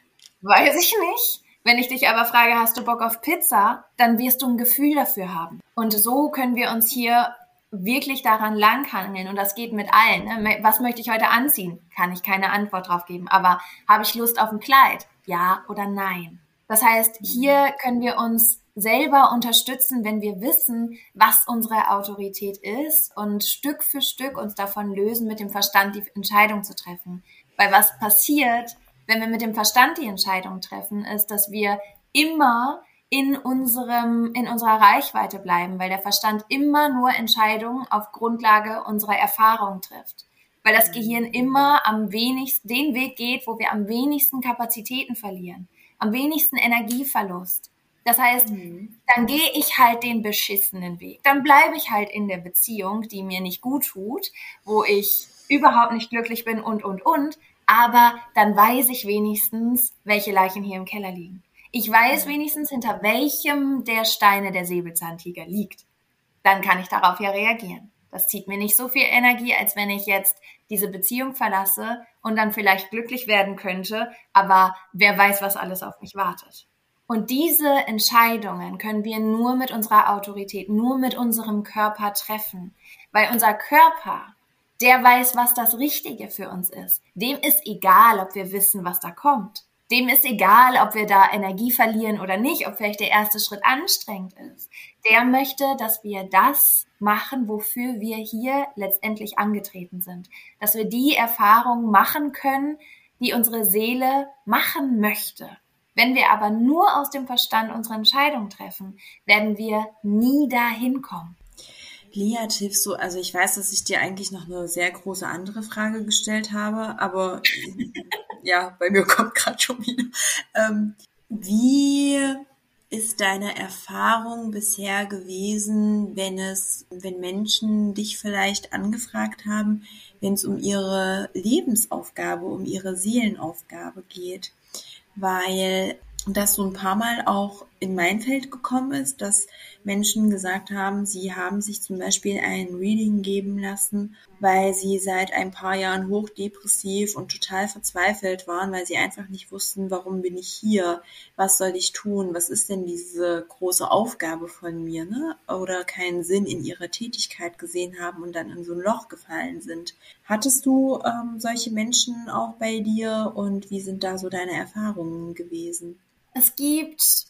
weiß ich nicht. Wenn ich dich aber frage, hast du Bock auf Pizza, dann wirst du ein Gefühl dafür haben. Und so können wir uns hier wirklich daran langhangeln. Und das geht mit allen. Ne? Was möchte ich heute anziehen? Kann ich keine Antwort drauf geben. Aber habe ich Lust auf ein Kleid? Ja oder nein? Das heißt, hier können wir uns selber unterstützen, wenn wir wissen, was unsere Autorität ist und Stück für Stück uns davon lösen, mit dem Verstand die Entscheidung zu treffen. Weil was passiert, wenn wir mit dem Verstand die Entscheidung treffen, ist, dass wir immer in unserer Reichweite bleiben, weil der Verstand immer nur Entscheidungen auf Grundlage unserer Erfahrung trifft. Weil das Gehirn immer am wenigsten den Weg geht, wo wir am wenigsten Kapazitäten verlieren, am wenigsten Energieverlust. Das heißt, dann gehe ich halt den beschissenen Weg. Dann bleibe ich halt in der Beziehung, die mir nicht gut tut, wo ich überhaupt nicht glücklich bin und. Aber dann weiß ich wenigstens, welche Leichen hier im Keller liegen. Ich weiß wenigstens, hinter welchem der Steine der Säbelzahntiger liegt. Dann kann ich darauf ja reagieren. Das zieht mir nicht so viel Energie, als wenn ich jetzt diese Beziehung verlasse und dann vielleicht glücklich werden könnte, aber wer weiß, was alles auf mich wartet. Und diese Entscheidungen können wir nur mit unserer Autorität, nur mit unserem Körper treffen, weil unser Körper, der weiß, was das Richtige für uns ist. Dem ist egal, ob wir wissen, was da kommt. Dem ist egal, ob wir da Energie verlieren oder nicht, ob vielleicht der erste Schritt anstrengend ist. Der möchte, dass wir das machen, wofür wir hier letztendlich angetreten sind. Dass wir die Erfahrung machen können, die unsere Seele machen möchte. Wenn wir aber nur aus dem Verstand unsere Entscheidung treffen, werden wir nie dahin kommen. Lia, hilfst du, also ich weiß, dass ich dir eigentlich noch eine sehr große andere Frage gestellt habe, aber ja, bei mir kommt gerade schon wieder. Wie ist deine Erfahrung bisher gewesen, wenn Menschen dich vielleicht angefragt haben, wenn es um ihre Lebensaufgabe, um ihre Seelenaufgabe geht? Weil das so ein paar Mal auch in mein Feld gekommen ist, dass Menschen gesagt haben, sie haben sich zum Beispiel ein Reading geben lassen, weil sie seit ein paar Jahren hochdepressiv und total verzweifelt waren, weil sie einfach nicht wussten, warum bin ich hier, was soll ich tun, was ist denn diese große Aufgabe von mir, ne? Oder keinen Sinn in ihrer Tätigkeit gesehen haben und dann in so ein Loch gefallen sind. Hattest du solche Menschen auch bei dir und wie sind da so deine Erfahrungen gewesen? Es gibt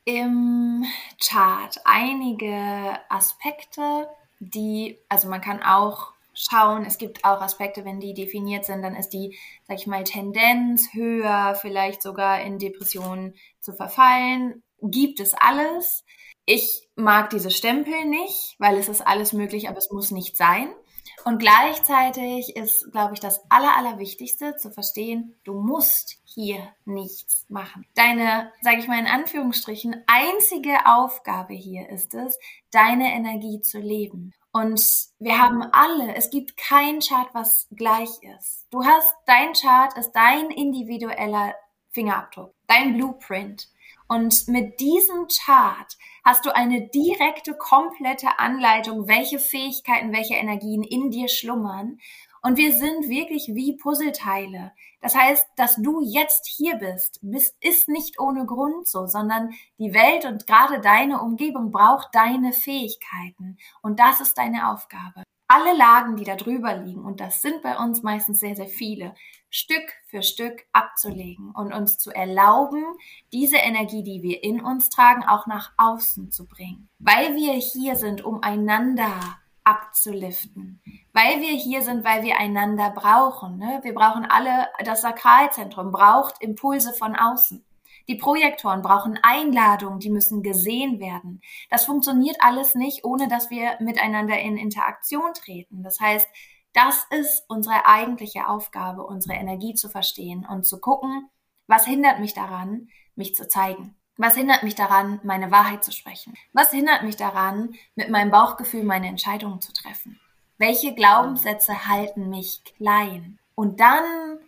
im Chart einige Aspekte, also man kann auch schauen, es gibt auch Aspekte, wenn die definiert sind, dann ist die, sag ich mal, Tendenz höher, vielleicht sogar in Depressionen zu verfallen. Gibt es alles. Ich mag diese Stempel nicht, weil es ist alles möglich, aber es muss nicht sein. Und gleichzeitig ist, glaube ich, das Allerwichtigste zu verstehen, du musst hier nichts machen. Deine, sage ich mal in Anführungsstrichen, einzige Aufgabe hier ist es, deine Energie zu leben. Und wir haben alle, es gibt kein Chart, was gleich ist. Dein Chart ist dein individueller Fingerabdruck, dein Blueprint. Und mit diesem Chart hast du eine direkte, komplette Anleitung, welche Fähigkeiten, welche Energien in dir schlummern. Und wir sind wirklich wie Puzzleteile. Das heißt, dass du jetzt hier bist, ist nicht ohne Grund so, sondern die Welt und gerade deine Umgebung braucht deine Fähigkeiten. Und das ist deine Aufgabe. Alle Lagen, die da drüber liegen, und das sind bei uns meistens sehr, sehr viele, Stück für Stück abzulegen und uns zu erlauben, diese Energie, die wir in uns tragen, auch nach außen zu bringen. Weil wir hier sind, um einander abzuliften. Weil wir hier sind, weil wir einander brauchen. Ne? Wir brauchen alle, das Sakralzentrum braucht Impulse von außen. Die Projektoren brauchen Einladungen, die müssen gesehen werden. Das funktioniert alles nicht, ohne dass wir miteinander in Interaktion treten. Das heißt, das ist unsere eigentliche Aufgabe, unsere Energie zu verstehen und zu gucken, was hindert mich daran, mich zu zeigen? Was hindert mich daran, meine Wahrheit zu sprechen? Was hindert mich daran, mit meinem Bauchgefühl meine Entscheidungen zu treffen? Welche Glaubenssätze halten mich klein? Und dann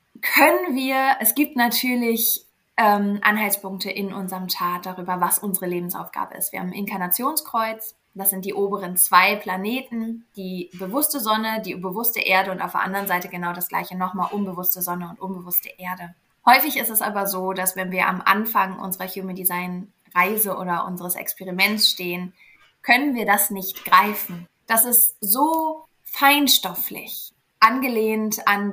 es gibt natürlich Anhaltspunkte in unserem Chart darüber, was unsere Lebensaufgabe ist. Wir haben ein Inkarnationskreuz, das sind die oberen 2 Planeten, die bewusste Sonne, die bewusste Erde und auf der anderen Seite genau das gleiche nochmal unbewusste Sonne und unbewusste Erde. Häufig ist es aber so, dass wenn wir am Anfang unserer Human Design Reise oder unseres Experiments stehen, können wir das nicht greifen. Das ist so feinstofflich, angelehnt an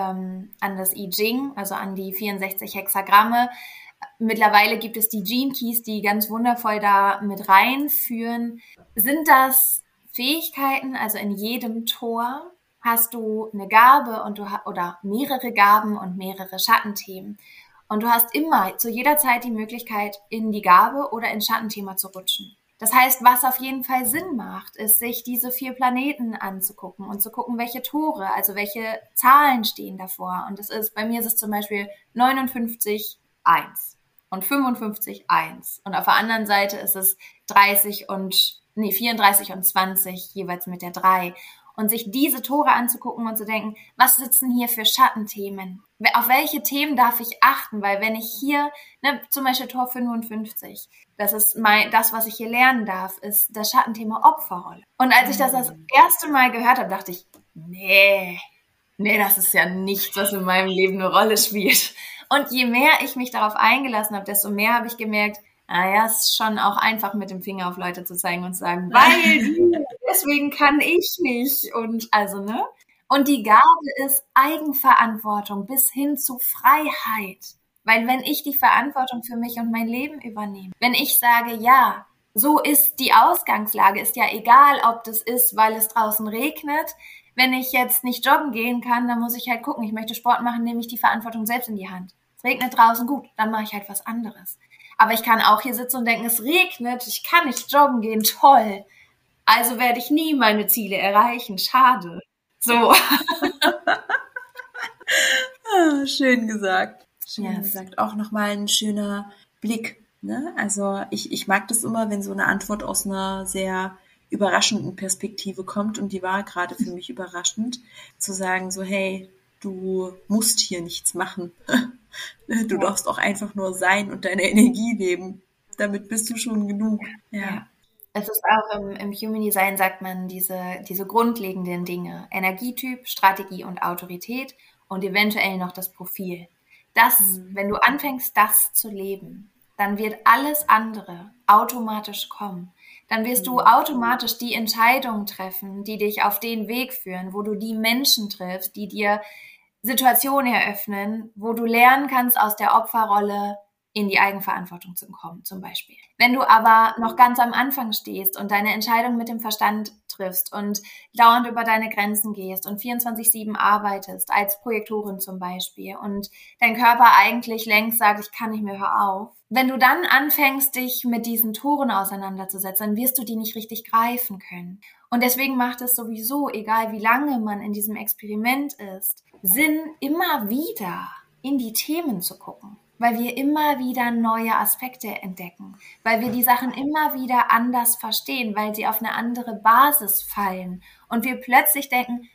das I Ching, also an die 64 Hexagramme. Mittlerweile gibt es die Gene Keys, die ganz wundervoll da mit reinführen. Sind das Fähigkeiten, also in jedem Tor hast du eine Gabe oder mehrere Gaben und mehrere Schattenthemen. Und du hast immer zu jeder Zeit die Möglichkeit, in die Gabe oder ins Schattenthema zu rutschen. Das heißt, was auf jeden Fall Sinn macht, ist, sich diese 4 Planeten anzugucken und zu gucken, welche Tore, also welche Zahlen stehen davor. Und bei mir ist es zum Beispiel 59, 1 und 55, 1. Und auf der anderen Seite ist es 34 und 20, jeweils mit der 3. Und sich diese Tore anzugucken und zu denken, was sitzen hier für Schattenthemen? Auf welche Themen darf ich achten? Weil wenn ich hier, zum Beispiel Tor 55, das ist das, was ich hier lernen darf, ist das Schattenthema Opferrolle. Und als ich das erste Mal gehört habe, dachte ich, nee, das ist ja nichts, was in meinem Leben eine Rolle spielt. Und je mehr ich mich darauf eingelassen habe, desto mehr habe ich gemerkt, es ist schon auch einfach mit dem Finger auf Leute zu zeigen und zu sagen, weil deswegen kann ich nicht. Und Und die Gabe ist Eigenverantwortung bis hin zu Freiheit. Weil wenn ich die Verantwortung für mich und mein Leben übernehme, wenn ich sage, ja, so ist die Ausgangslage, ist ja egal, ob das ist, weil es draußen regnet. Wenn ich jetzt nicht joggen gehen kann, dann muss ich halt gucken, ich möchte Sport machen, nehme ich die Verantwortung selbst in die Hand. Es regnet draußen, gut, dann mache ich halt was anderes. Aber ich kann auch hier sitzen und denken, es regnet, ich kann nicht joggen gehen, toll. Also werde ich nie meine Ziele erreichen, schade. So. Schön gesagt. Schön gesagt. Auch nochmal ein schöner Blick. Ne? Also ich mag das immer, wenn so eine Antwort aus einer sehr überraschenden Perspektive kommt und die war gerade für mich überraschend, zu sagen so, hey, du musst hier nichts machen. Du darfst auch einfach nur sein und deine Energie leben. Damit bist du schon genug. Ja. Es ist auch im Human Design, sagt man, diese grundlegenden Dinge. Energietyp, Strategie und Autorität und eventuell noch das Profil. Wenn du anfängst, das zu leben, dann wird alles andere automatisch kommen. Dann wirst du automatisch die Entscheidungen treffen, die dich auf den Weg führen, wo du die Menschen triffst, die dir Situationen eröffnen, wo du lernen kannst, aus der Opferrolle in die Eigenverantwortung zu kommen, zum Beispiel. Wenn du aber noch ganz am Anfang stehst und deine Entscheidung mit dem Verstand triffst und dauernd über deine Grenzen gehst und 24/7 arbeitest, als Projektorin zum Beispiel, und dein Körper eigentlich längst sagt, ich kann nicht mehr, hör auf. Wenn du dann anfängst, dich mit diesen Toren auseinanderzusetzen, dann wirst du die nicht richtig greifen können. Und deswegen macht es sowieso, egal wie lange man in diesem Experiment ist, Sinn, immer wieder in die Themen zu gucken. Weil wir immer wieder neue Aspekte entdecken, weil wir die Sachen immer wieder anders verstehen, weil sie auf eine andere Basis fallen und wir plötzlich denken,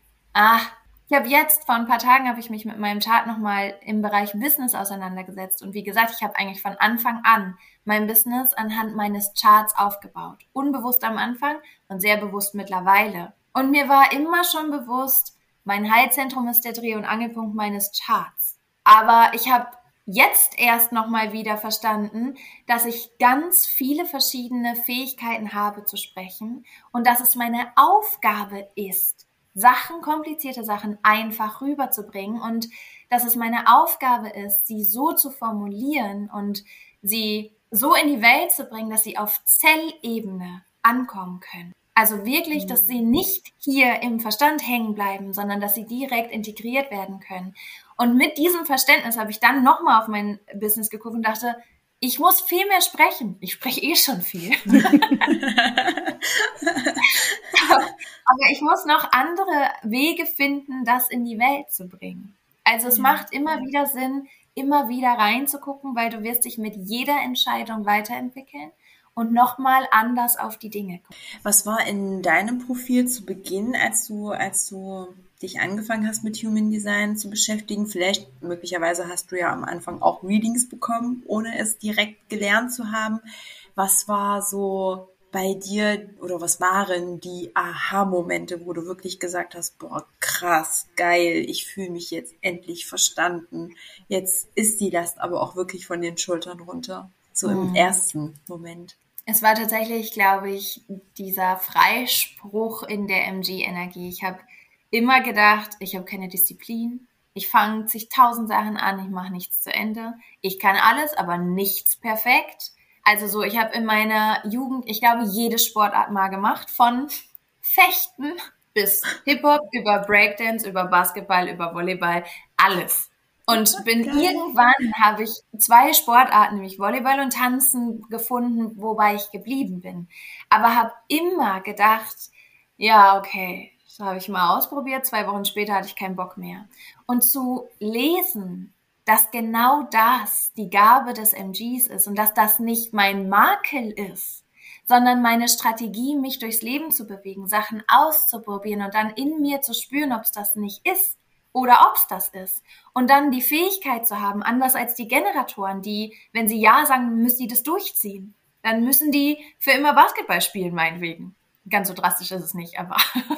vor ein paar Tagen habe ich mich mit meinem Chart nochmal im Bereich Business auseinandergesetzt und wie gesagt, ich habe eigentlich von Anfang an mein Business anhand meines Charts aufgebaut. Unbewusst am Anfang und sehr bewusst mittlerweile. Und mir war immer schon bewusst, mein Heilzentrum ist der Dreh- und Angelpunkt meines Charts. Aber ich habe jetzt erst nochmal wieder verstanden, dass ich ganz viele verschiedene Fähigkeiten habe zu sprechen und dass es meine Aufgabe ist, komplizierte Sachen einfach rüberzubringen und dass es meine Aufgabe ist, sie so zu formulieren und sie so in die Welt zu bringen, dass sie auf Zellebene ankommen können. Also wirklich, dass sie nicht hier im Verstand hängen bleiben, sondern dass sie direkt integriert werden können. Und mit diesem Verständnis habe ich dann nochmal auf mein Business geguckt und dachte, ich muss viel mehr sprechen. Ich spreche eh schon viel. Aber ich muss noch andere Wege finden, das in die Welt zu bringen. Also es macht immer wieder Sinn, immer wieder reinzugucken, weil du wirst dich mit jeder Entscheidung weiterentwickeln und nochmal anders auf die Dinge gucken. Was war in deinem Profil zu Beginn, als du dich angefangen hast mit Human Design zu beschäftigen? Vielleicht, möglicherweise hast du ja am Anfang auch Readings bekommen, ohne es direkt gelernt zu haben. Was war so bei dir oder was waren die Aha-Momente, wo du wirklich gesagt hast, boah, krass, geil, ich fühle mich jetzt endlich verstanden. Jetzt ist die Last aber auch wirklich von den Schultern runter. So im ersten Moment. Es war tatsächlich, glaube ich, dieser Freispruch in der MG-Energie. Ich habe immer gedacht, ich habe keine Disziplin. Ich fange zigtausend Sachen an, ich mache nichts zu Ende. Ich kann alles, aber nichts perfekt. Also so, ich habe in meiner Jugend, ich glaube, jede Sportart mal gemacht. Von Fechten bis Hip-Hop, über Breakdance, über Basketball, über Volleyball, alles. Und irgendwann habe ich 2 Sportarten, nämlich Volleyball und Tanzen, gefunden, wobei ich geblieben bin. Aber habe immer gedacht, ja, okay, das habe ich mal ausprobiert, 2 Wochen später hatte ich keinen Bock mehr. Und zu lesen, dass genau das die Gabe des MGs ist und dass das nicht mein Makel ist, sondern meine Strategie, mich durchs Leben zu bewegen, Sachen auszuprobieren und dann in mir zu spüren, ob es das nicht ist. Oder ob es das ist. Und dann die Fähigkeit zu haben, anders als die Generatoren, die, wenn sie Ja sagen, müssen die das durchziehen. Dann müssen die für immer Basketball spielen, meinetwegen. Ganz so drastisch ist es nicht, aber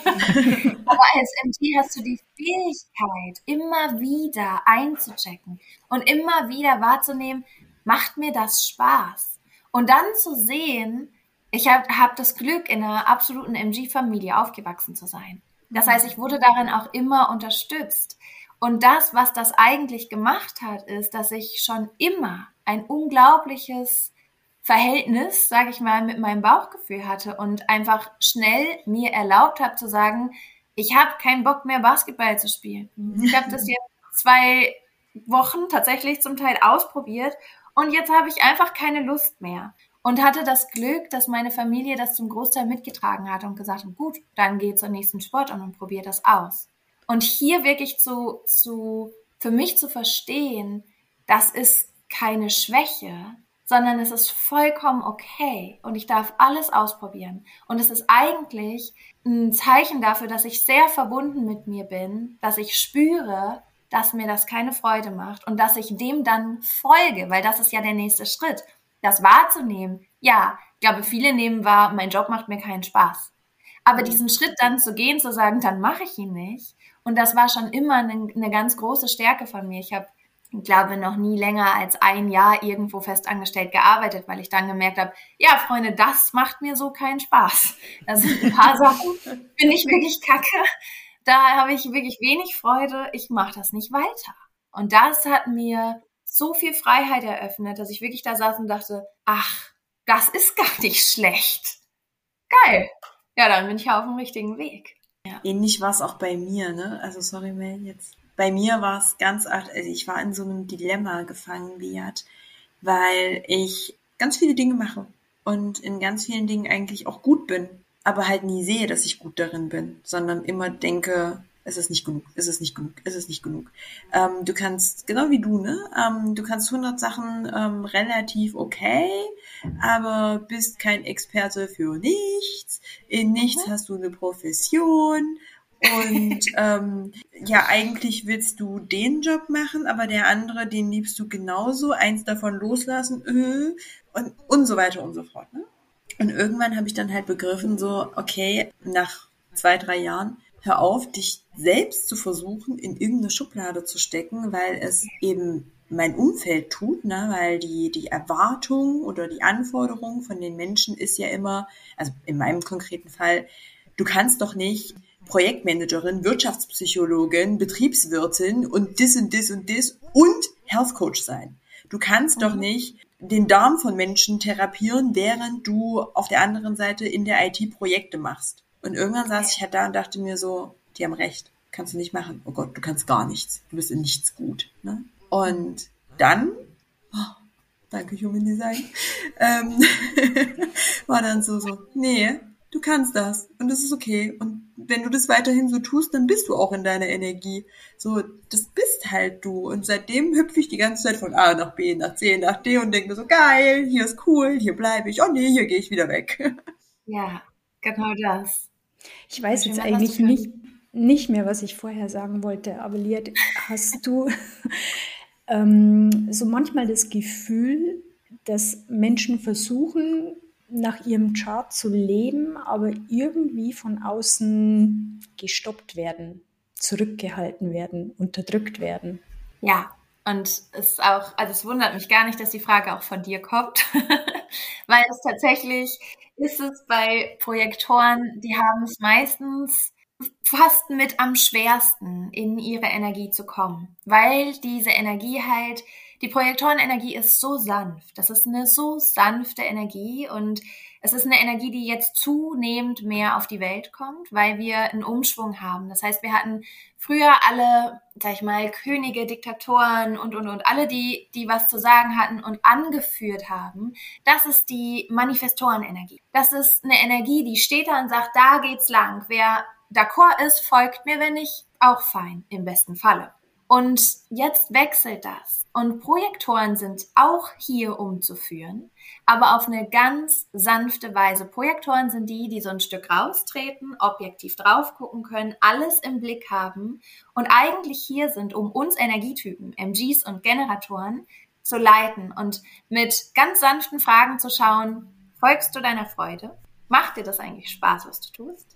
als MG hast du die Fähigkeit, immer wieder einzuchecken und immer wieder wahrzunehmen, macht mir das Spaß? Und dann zu sehen, ich hab das Glück, in einer absoluten MG-Familie aufgewachsen zu sein. Das heißt, ich wurde darin auch immer unterstützt. Und das, was das eigentlich gemacht hat, ist, dass ich schon immer ein unglaubliches Verhältnis, sage ich mal, mit meinem Bauchgefühl hatte und einfach schnell mir erlaubt habe zu sagen, ich habe keinen Bock mehr, Basketball zu spielen. Ich habe das jetzt 2 Wochen tatsächlich zum Teil ausprobiert und jetzt habe ich einfach keine Lust mehr. Und hatte das Glück, dass meine Familie das zum Großteil mitgetragen hat und gesagt hat, gut, dann geh zur nächsten Sportart und probier das aus. Und hier wirklich für mich zu verstehen, das ist keine Schwäche, sondern es ist vollkommen okay und ich darf alles ausprobieren. Und es ist eigentlich ein Zeichen dafür, dass ich sehr verbunden mit mir bin, dass ich spüre, dass mir das keine Freude macht und dass ich dem dann folge, weil das ist ja der nächste Schritt, das wahrzunehmen. Ja, ich glaube, viele nehmen wahr, mein Job macht mir keinen Spaß. Aber diesen Schritt dann zu gehen, zu sagen, dann mache ich ihn nicht. Und das war schon immer eine ganz große Stärke von mir. Ich habe, glaube, noch nie länger als 1 Jahr irgendwo festangestellt gearbeitet, weil ich dann gemerkt habe, ja, Freunde, das macht mir so keinen Spaß. Das sind ein paar Sachen, bin ich wirklich kacke. Da habe ich wirklich wenig Freude. Ich mache das nicht weiter. Und das hat mir so viel Freiheit eröffnet, dass ich wirklich da saß und dachte, ach, das ist gar nicht schlecht. Geil. Ja, dann bin ich ja auf dem richtigen Weg. Ja. Ähnlich war es auch bei mir, ne? Also sorry, Mel, jetzt. Bei mir war es ganz, also ich war in so einem Dilemma gefangen, Beat, weil ich ganz viele Dinge mache und in ganz vielen Dingen eigentlich auch gut bin, aber halt nie sehe, dass ich gut darin bin, sondern immer denke, es ist nicht genug, es ist nicht genug, es ist nicht genug. Du kannst, genau wie du, ne? Du kannst 100 Sachen relativ okay, aber bist kein Experte für nichts. In nichts hast du eine Profession. Und ja, eigentlich willst du den Job machen, aber der andere, den liebst du genauso, eins davon loslassen und so weiter und so fort. Ne? Und irgendwann habe ich dann halt begriffen, so, okay, nach 2-3 Jahren, hör auf, dich selbst zu versuchen, in irgendeine Schublade zu stecken, weil es eben mein Umfeld tut, ne? Weil die Erwartung oder die Anforderung von den Menschen ist ja immer, also in meinem konkreten Fall, du kannst doch nicht Projektmanagerin, Wirtschaftspsychologin, Betriebswirtin und das und das und das und Health Coach sein. Du kannst doch nicht den Darm von Menschen therapieren, während du auf der anderen Seite in der IT Projekte machst. Und irgendwann saß ich halt da und dachte mir so, die haben recht, kannst du nicht machen. Oh Gott, du kannst gar nichts. Du bist in nichts gut. Ne? Und dann, danke Human Design, war dann so, nee, du kannst das und das ist okay. Und wenn du das weiterhin so tust, dann bist du auch in deiner Energie. So, das bist halt du. Und seitdem hüpfe ich die ganze Zeit von A nach B, nach C, nach D und denke mir so, geil, hier ist cool, hier bleibe ich. Oh nee, hier gehe ich wieder weg. Ja, genau das. Ich weiß jetzt eigentlich nicht mehr, was ich vorher sagen wollte, aber Liat, hast du so manchmal das Gefühl, dass Menschen versuchen, nach ihrem Chart zu leben, aber irgendwie von außen gestoppt werden, zurückgehalten werden, unterdrückt werden? Ja, und es wundert mich gar nicht, dass die Frage auch von dir kommt, weil es tatsächlich ist es bei Projektoren, die haben es meistens fast mit am schwersten, in ihre Energie zu kommen, weil diese Energie halt, die Projektorenenergie ist so sanft, das ist eine so sanfte Energie und es ist eine Energie, die jetzt zunehmend mehr auf die Welt kommt, weil wir einen Umschwung haben. Das heißt, wir hatten früher alle, sag ich mal, Könige, Diktatoren und alle, die was zu sagen hatten und angeführt haben. Das ist die Manifestorenenergie. Das ist eine Energie, die steht da und sagt, da geht's lang. Wer d'accord ist, folgt mir, wenn nicht, auch fein, im besten Falle. Und jetzt wechselt das. Und Projektoren sind auch hier, um zu führen, aber auf eine ganz sanfte Weise. Projektoren sind die so ein Stück raustreten, objektiv drauf gucken können, alles im Blick haben und eigentlich hier sind, um uns Energietypen, MGs und Generatoren zu leiten und mit ganz sanften Fragen zu schauen, folgst du deiner Freude? Macht dir das eigentlich Spaß, was du tust?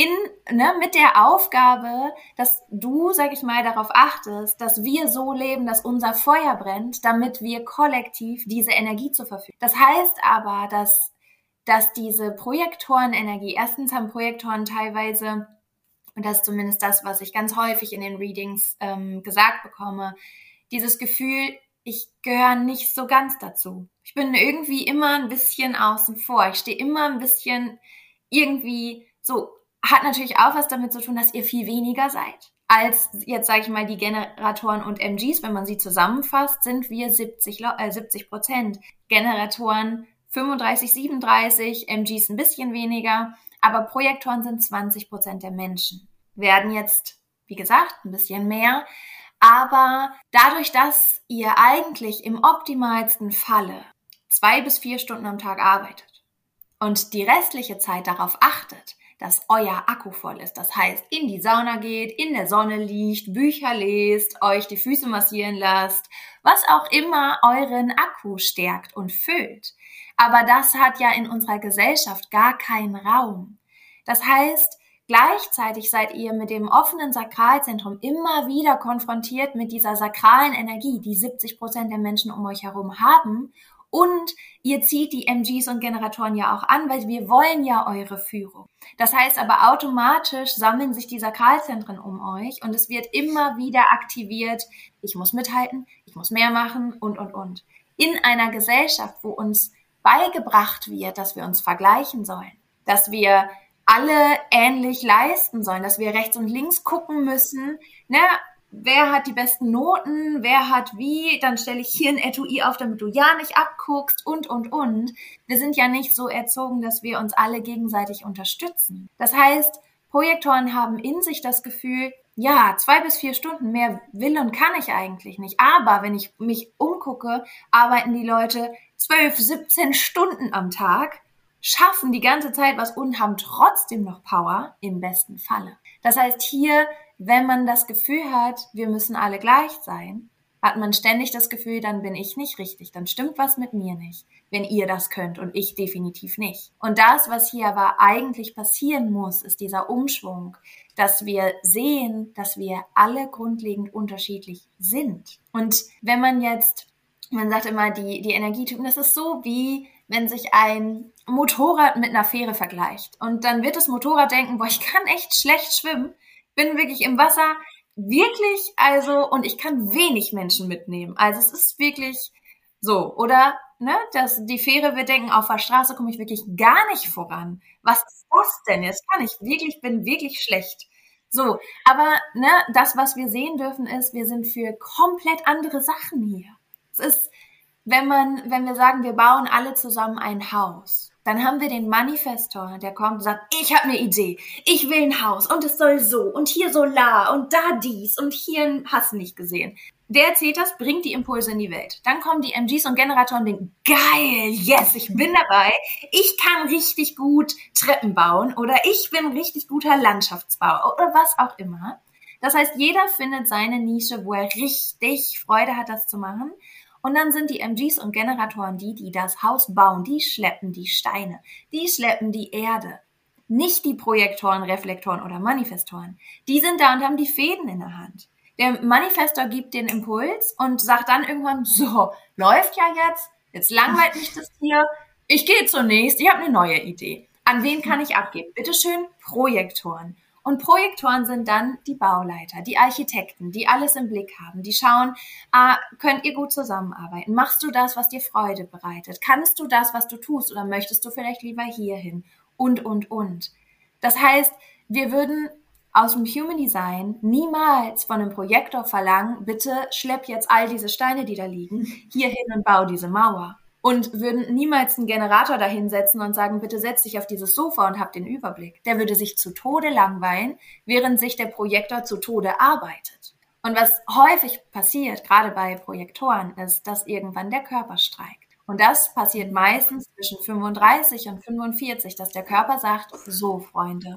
Mit der Aufgabe, dass du, sag ich mal, darauf achtest, dass wir so leben, dass unser Feuer brennt, damit wir kollektiv diese Energie zur Verfügung. Das heißt aber, dass diese Projektorenenergie, erstens haben Projektoren teilweise, und das ist zumindest das, was ich ganz häufig in den Readings gesagt bekomme, dieses Gefühl, ich gehöre nicht so ganz dazu. Ich bin irgendwie immer ein bisschen außen vor. Ich stehe immer ein bisschen irgendwie so. Hat natürlich auch was damit zu tun, dass ihr viel weniger seid. Als jetzt, sage ich mal, die Generatoren und MGs, wenn man sie zusammenfasst, sind wir 70%. Generatoren 35, 37, MGs ein bisschen weniger, aber Projektoren sind 20% der Menschen. Werden jetzt, wie gesagt, ein bisschen mehr, aber dadurch, dass ihr eigentlich im optimalsten Falle 2 bis 4 Stunden am Tag arbeitet und die restliche Zeit darauf achtet, dass euer Akku voll ist. Das heißt, in die Sauna geht, in der Sonne liegt, Bücher lest, euch die Füße massieren lasst, was auch immer euren Akku stärkt und füllt. Aber das hat ja in unserer Gesellschaft gar keinen Raum. Das heißt, gleichzeitig seid ihr mit dem offenen Sakralzentrum immer wieder konfrontiert mit dieser sakralen Energie, die 70% der Menschen um euch herum haben. Und ihr zieht die MGs und Generatoren ja auch an, weil wir wollen ja eure Führung. Das heißt aber automatisch sammeln sich die Sakralzentren um euch und es wird immer wieder aktiviert. Ich muss mithalten, ich muss mehr machen und. In einer Gesellschaft, wo uns beigebracht wird, dass wir uns vergleichen sollen, dass wir alle ähnlich leisten sollen, dass wir rechts und links gucken müssen, ne? Wer hat die besten Noten, wer hat wie, dann stelle ich hier ein Etui auf, damit du ja nicht abguckst und. Wir sind ja nicht so erzogen, dass wir uns alle gegenseitig unterstützen. Das heißt, Projektoren haben in sich das Gefühl, ja, 2 bis 4 Stunden mehr will und kann ich eigentlich nicht. Aber wenn ich mich umgucke, arbeiten die Leute 12, 17 Stunden am Tag, schaffen die ganze Zeit was und haben trotzdem noch Power, im besten Falle. Das heißt, hier, wenn man das Gefühl hat, wir müssen alle gleich sein, hat man ständig das Gefühl, dann bin ich nicht richtig, dann stimmt was mit mir nicht, wenn ihr das könnt und ich definitiv nicht. Und das, was hier aber eigentlich passieren muss, ist dieser Umschwung, dass wir sehen, dass wir alle grundlegend unterschiedlich sind. Und wenn man sagt immer, die Energietypen, das ist so wie, wenn sich ein Motorrad mit einer Fähre vergleicht. Und dann wird das Motorrad denken, boah, ich kann echt schlecht schwimmen, bin wirklich im Wasser, wirklich, und ich kann wenig Menschen mitnehmen. Also es ist wirklich so. Oder, ne, die Fähre wird denken, auf der Straße komme ich wirklich gar nicht voran. Was ist das denn? Jetzt bin wirklich schlecht. So, aber, ne, das, was wir sehen dürfen, ist, wir sind für komplett andere Sachen hier. Es ist, wenn wir sagen, wir bauen alle zusammen ein Haus, dann haben wir den Manifestor, der kommt und sagt, ich habe eine Idee, ich will ein Haus und es soll so und hier Solar und da dies und hier hast du nicht gesehen. Der erzählt das, bringt die Impulse in die Welt. Dann kommen die MGs und Generatoren und denken, geil, yes, ich bin dabei, ich kann richtig gut Treppen bauen oder ich bin richtig guter Landschaftsbauer oder was auch immer. Das heißt, jeder findet seine Nische, wo er richtig Freude hat, das zu machen. Und dann sind die MGs und Generatoren die das Haus bauen, die schleppen die Steine, die schleppen die Erde. Nicht die Projektoren, Reflektoren oder Manifestoren. Die sind da und haben die Fäden in der Hand. Der Manifestor gibt den Impuls und sagt dann irgendwann, so, läuft ja jetzt langweilt mich das hier, ich gehe zunächst, ich habe eine neue Idee. An wen kann ich abgeben? Bitteschön, Projektoren. Und Projektoren sind dann die Bauleiter, die Architekten, die alles im Blick haben, die schauen, könnt ihr gut zusammenarbeiten? Machst du das, was dir Freude bereitet? Kannst du das, was du tust? Oder möchtest du vielleicht lieber hierhin? Und. Das heißt, wir würden aus dem Human Design niemals von einem Projektor verlangen, bitte schlepp jetzt all diese Steine, die da liegen, hierhin und bau diese Mauer. Und würden niemals einen Generator da hinsetzen und sagen, bitte setz dich auf dieses Sofa und hab den Überblick. Der würde sich zu Tode langweilen, während sich der Projektor zu Tode arbeitet. Und was häufig passiert, gerade bei Projektoren, ist, dass irgendwann der Körper streikt. Und das passiert meistens zwischen 35 und 45, dass der Körper sagt, so Freunde.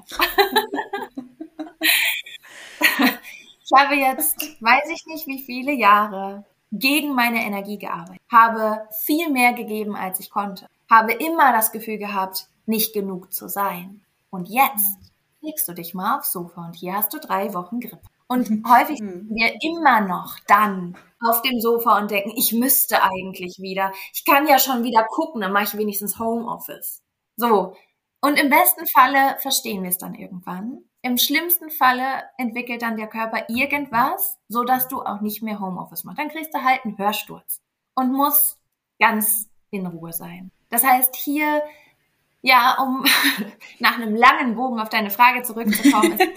Ich habe jetzt, weiß ich nicht wie viele Jahre, gegen meine Energie gearbeitet, habe viel mehr gegeben, als ich konnte, habe immer das Gefühl gehabt, nicht genug zu sein. Und jetzt legst du dich mal aufs Sofa und hier hast du 3 Wochen Grippe. Und häufig sind wir immer noch dann auf dem Sofa und denken, ich müsste eigentlich wieder, ich kann ja schon wieder gucken, dann mache ich wenigstens Homeoffice. So, und im besten Falle verstehen wir es dann irgendwann. Im schlimmsten Falle entwickelt dann der Körper irgendwas, so dass du auch nicht mehr Homeoffice machst. Dann kriegst du halt einen Hörsturz und musst ganz in Ruhe sein. Das heißt hier, ja, um nach einem langen Bogen auf deine Frage zurückzukommen, ist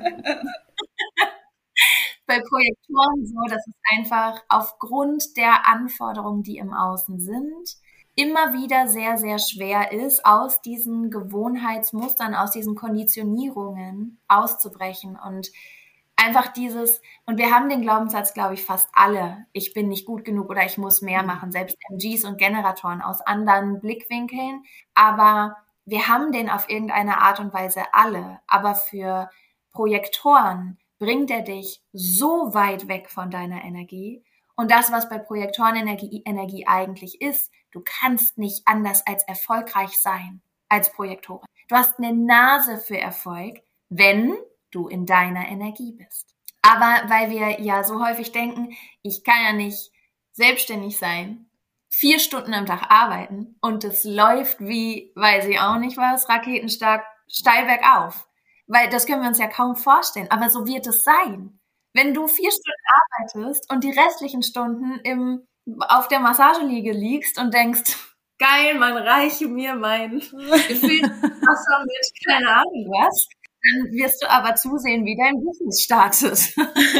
bei Projektoren so, dass es einfach aufgrund der Anforderungen, die im Außen sind, immer wieder sehr, sehr schwer ist, aus diesen Gewohnheitsmustern, aus diesen Konditionierungen auszubrechen und einfach und wir haben den Glaubenssatz, glaube ich, fast alle, ich bin nicht gut genug oder ich muss mehr machen, selbst MGs und Generatoren aus anderen Blickwinkeln, aber wir haben den auf irgendeine Art und Weise alle, aber für Projektoren bringt er dich so weit weg von deiner Energie. Und das, was bei Projektorenenergie eigentlich ist, du kannst nicht anders als erfolgreich sein als Projektorin. Du hast eine Nase für Erfolg, wenn du in deiner Energie bist. Aber weil wir ja so häufig denken, ich kann ja nicht selbstständig sein, 4 Stunden am Tag arbeiten und es läuft wie, weiß ich auch nicht was, raketenstark steil bergauf. Weil das können wir uns ja kaum vorstellen, aber so wird es sein. Wenn du 4 Stunden arbeitest und die restlichen Stunden auf der Massageliege liegst und denkst, geil, man reiche mir mein gefühltes Wasser mit keine Ahnung was, dann wirst du aber zusehen, wie dein Business startet.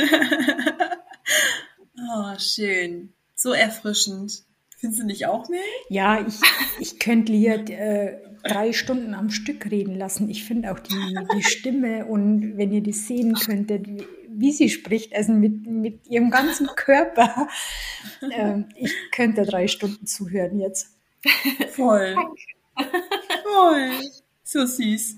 Oh, schön. So erfrischend. Findest du nicht auch, Mel? Ja, ich könnte Lia 3 Stunden am Stück reden lassen. Ich finde auch die Stimme, und wenn ihr das sehen könntet, wie sie spricht, also mit ihrem ganzen Körper, ich könnte 3 Stunden zuhören jetzt. Voll. Voll. So süß.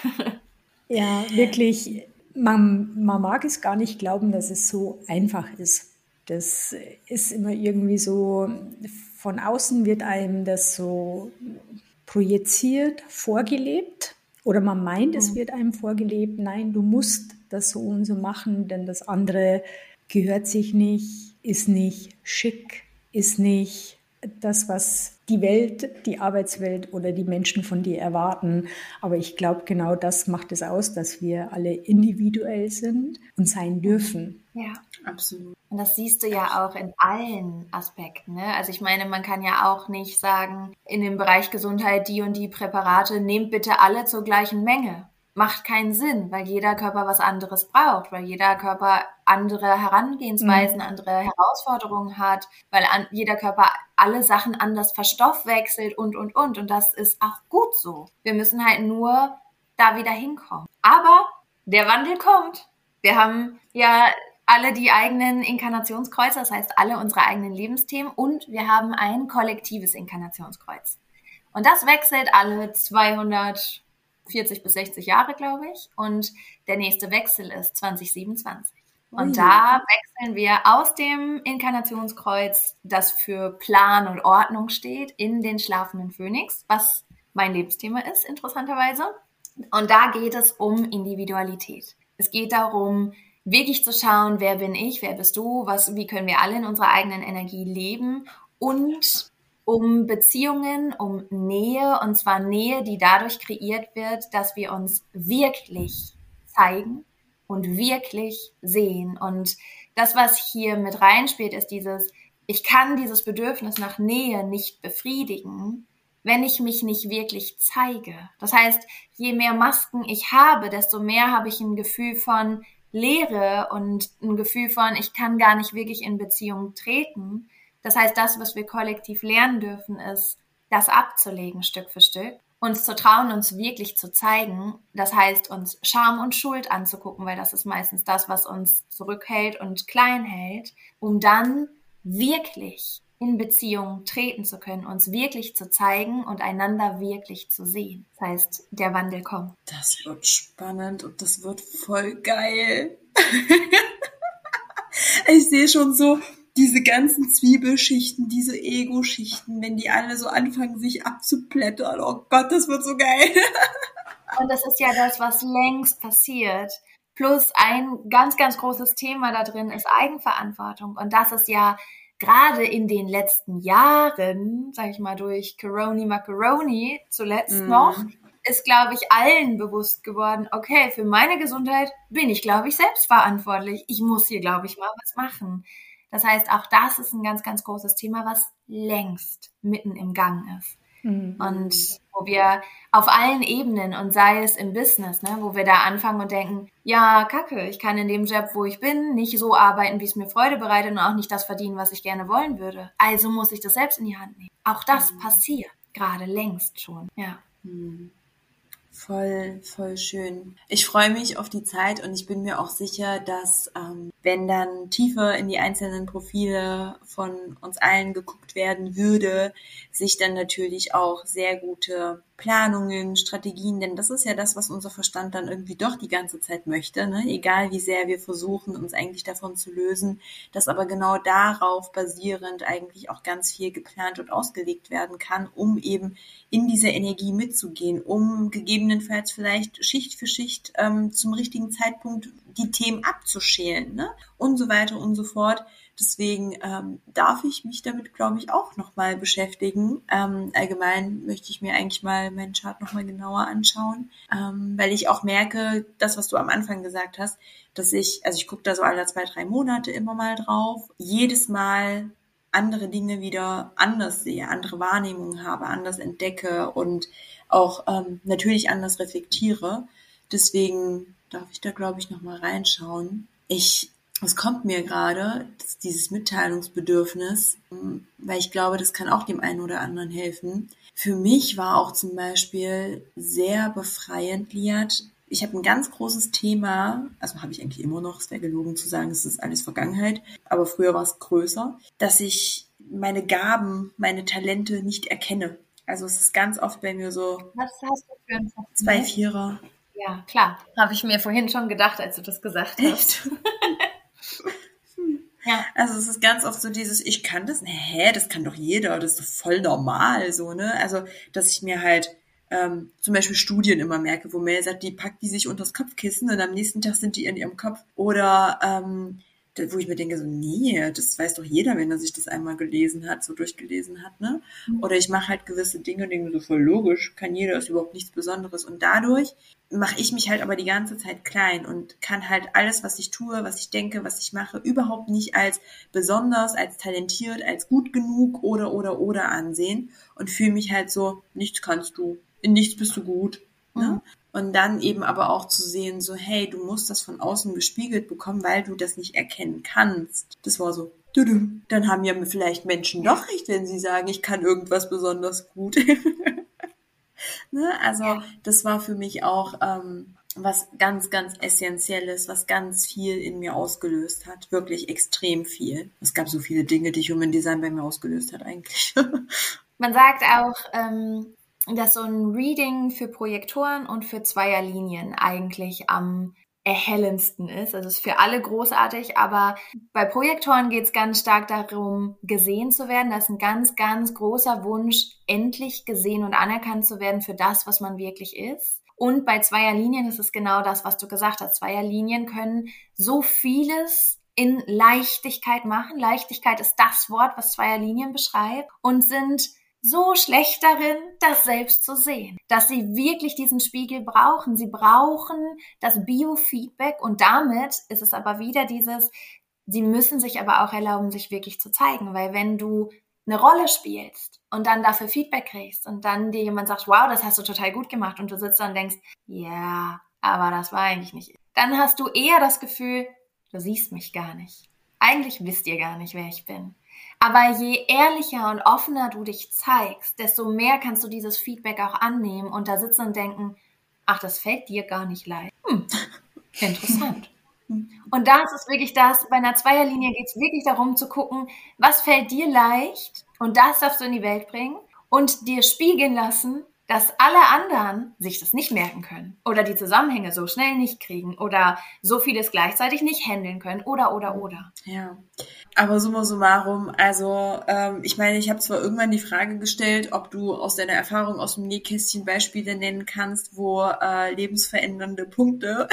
Ja, wirklich, man mag es gar nicht glauben, dass es so einfach ist. Das ist immer irgendwie so, von außen wird einem das so projiziert, vorgelebt, oder man meint, es wird einem vorgelebt. Nein, du musst das so und so machen, denn das andere gehört sich nicht, ist nicht schick, ist nicht das, was die Welt, die Arbeitswelt oder die Menschen von dir erwarten. Aber ich glaube, genau das macht es aus, dass wir alle individuell sind und sein dürfen. Ja, absolut. Und das siehst du ja auch in allen Aspekten, ne? Also ich meine, man kann ja auch nicht sagen, in dem Bereich Gesundheit, die und die Präparate, nehmt bitte alle zur gleichen Menge. Macht keinen Sinn, weil jeder Körper was anderes braucht, weil jeder Körper andere Herangehensweisen, andere Herausforderungen hat, weil jeder Körper alle Sachen anders verstoffwechselt und. Und das ist auch gut so. Wir müssen halt nur da wieder hinkommen. Aber der Wandel kommt. Wir haben ja alle die eigenen Inkarnationskreuze, das heißt alle unsere eigenen Lebensthemen, und wir haben ein kollektives Inkarnationskreuz. Und das wechselt alle 240 bis 60 Jahre, glaube ich. Und der nächste Wechsel ist 2027. Und da wechseln wir aus dem Inkarnationskreuz, das für Plan und Ordnung steht, in den schlafenden Phönix, was mein Lebensthema ist, interessanterweise. Und da geht es um Individualität. Es geht darum, wirklich zu schauen, wer bin ich, wer bist du, wie können wir alle in unserer eigenen Energie leben, und um Beziehungen, um Nähe, und zwar Nähe, die dadurch kreiert wird, dass wir uns wirklich zeigen und wirklich sehen. Und das, was hier mit reinspielt, ist ich kann dieses Bedürfnis nach Nähe nicht befriedigen, wenn ich mich nicht wirklich zeige. Das heißt, je mehr Masken ich habe, desto mehr habe ich ein Gefühl von Leere und ein Gefühl von, ich kann gar nicht wirklich in Beziehung treten. Das heißt, das, was wir kollektiv lernen dürfen, ist, das abzulegen Stück für Stück, uns zu trauen, uns wirklich zu zeigen. Das heißt, uns Scham und Schuld anzugucken, weil das ist meistens das, was uns zurückhält und klein hält, um dann wirklich in Beziehung treten zu können, uns wirklich zu zeigen und einander wirklich zu sehen. Das heißt, der Wandel kommt. Das wird spannend und das wird voll geil. Ich sehe schon so diese ganzen Zwiebelschichten, diese Ego-Schichten, wenn die alle so anfangen, sich abzuplättern. Oh Gott, das wird so geil. Und das ist ja das, was längst passiert. Plus ein ganz, ganz großes Thema da drin ist Eigenverantwortung. Und das ist ja gerade in den letzten Jahren, sag ich mal, durch Macaroni zuletzt noch, ist, glaube ich, allen bewusst geworden, okay, für meine Gesundheit bin ich, glaube ich, selbst verantwortlich. Ich muss hier, glaube ich, mal was machen. Das heißt, auch das ist ein ganz, ganz großes Thema, was längst mitten im Gang ist. Und wo wir auf allen Ebenen, und sei es im Business, ne, wo wir da anfangen und denken, ja, Kacke, ich kann in dem Job, wo ich bin, nicht so arbeiten, wie es mir Freude bereitet, und auch nicht das verdienen, was ich gerne wollen würde. Also muss ich das selbst in die Hand nehmen. Auch das passiert gerade längst schon. Ja. Voll schön. Ich freue mich auf die Zeit und ich bin mir auch sicher, dass wenn dann tiefer in die einzelnen Profile von uns allen geguckt werden würde, sich dann natürlich auch sehr gute Planungen, Strategien, denn das ist ja das, was unser Verstand dann irgendwie doch die ganze Zeit möchte, ne? Egal wie sehr wir versuchen, uns eigentlich davon zu lösen, dass aber genau darauf basierend eigentlich auch ganz viel geplant und ausgelegt werden kann, um eben in dieser Energie mitzugehen, um gegebenenfalls vielleicht Schicht für Schicht zum richtigen Zeitpunkt die Themen abzuschälen, ne? Und so weiter und so fort. Deswegen darf ich mich damit, glaube ich, auch nochmal beschäftigen. Allgemein möchte ich mir eigentlich mal meinen Chart nochmal genauer anschauen, weil ich auch merke, das, was du am Anfang gesagt hast, dass ich gucke da so alle 2-3 Monate immer mal drauf, jedes Mal andere Dinge wieder anders sehe, andere Wahrnehmungen habe, anders entdecke und auch natürlich anders reflektiere. Deswegen darf ich da, glaube ich, nochmal reinschauen. Es kommt mir gerade, dieses Mitteilungsbedürfnis, weil ich glaube, das kann auch dem einen oder anderen helfen. Für mich war auch zum Beispiel sehr befreiend, Liat. Ich habe ein ganz großes Thema, also habe ich eigentlich immer noch, es wäre gelogen zu sagen, es ist alles Vergangenheit, aber früher war es größer, dass ich meine Gaben, meine Talente nicht erkenne. Also es ist ganz oft bei mir so, was hast du für ein 2 Vierer. Ja, klar. Habe ich mir vorhin schon gedacht, als du das gesagt hast. Ja. Also es ist ganz oft so dieses, ich kann das, das kann doch jeder, das ist doch voll normal, so, ne? Also, dass ich mir halt zum Beispiel Studien immer merke, wo Mel sagt, die packt die sich unters Kopfkissen und am nächsten Tag sind die in ihrem Kopf. Oder wo ich mir denke, so, nee, das weiß doch jeder, wenn er sich das einmal gelesen hat, so durchgelesen hat, ne? Oder ich mache halt gewisse Dinge und denke so, voll logisch, kann jeder, ist überhaupt nichts Besonderes. Und dadurch mache ich mich halt aber die ganze Zeit klein und kann halt alles, was ich tue, was ich denke, was ich mache, überhaupt nicht als besonders, als talentiert, als gut genug oder ansehen und fühle mich halt so, nichts kannst du, in nichts bist du gut, ne? Und dann eben aber auch zu sehen, so, hey, du musst das von außen gespiegelt bekommen, weil du das nicht erkennen kannst. Das war so, dann haben ja vielleicht Menschen doch recht, wenn sie sagen, ich kann irgendwas besonders gut. Ne? Also das war für mich auch was ganz, ganz Essentielles, was ganz viel in mir ausgelöst hat. Wirklich extrem viel. Es gab so viele Dinge, die Human Design bei mir ausgelöst hat eigentlich. Man sagt auch, dass so ein Reading für Projektoren und für Zweierlinien eigentlich am erhellendsten ist. Also es ist für alle großartig, aber bei Projektoren geht es ganz stark darum, gesehen zu werden. Das ist ein ganz, ganz großer Wunsch, endlich gesehen und anerkannt zu werden für das, was man wirklich ist. Und bei Zweierlinien ist es genau das, was du gesagt hast. Zweierlinien können so vieles in Leichtigkeit machen. Leichtigkeit ist das Wort, was Zweierlinien beschreibt und sind so schlecht darin, das selbst zu sehen, dass sie wirklich diesen Spiegel brauchen. Sie brauchen das Biofeedback und damit ist es aber wieder sie müssen sich aber auch erlauben, sich wirklich zu zeigen, weil wenn du eine Rolle spielst und dann dafür Feedback kriegst und dann dir jemand sagt, wow, das hast du total gut gemacht und du sitzt da und denkst, ja, aber das war eigentlich nicht, dann hast du eher das Gefühl, du siehst mich gar nicht. Eigentlich wisst ihr gar nicht, wer ich bin. Aber je ehrlicher und offener du dich zeigst, desto mehr kannst du dieses Feedback auch annehmen und da sitzen und denken, ach, das fällt dir gar nicht leicht. Interessant. Und da ist es wirklich das, bei einer Zweierlinie geht es wirklich darum zu gucken, was fällt dir leicht und das darfst du in die Welt bringen und dir spiegeln lassen, dass alle anderen sich das nicht merken können oder die Zusammenhänge so schnell nicht kriegen oder so vieles gleichzeitig nicht handeln können oder. Ja, aber summa summarum, also ich meine, ich habe zwar irgendwann die Frage gestellt, ob du aus deiner Erfahrung aus dem Nähkästchen Beispiele nennen kannst, wo lebensverändernde Punkte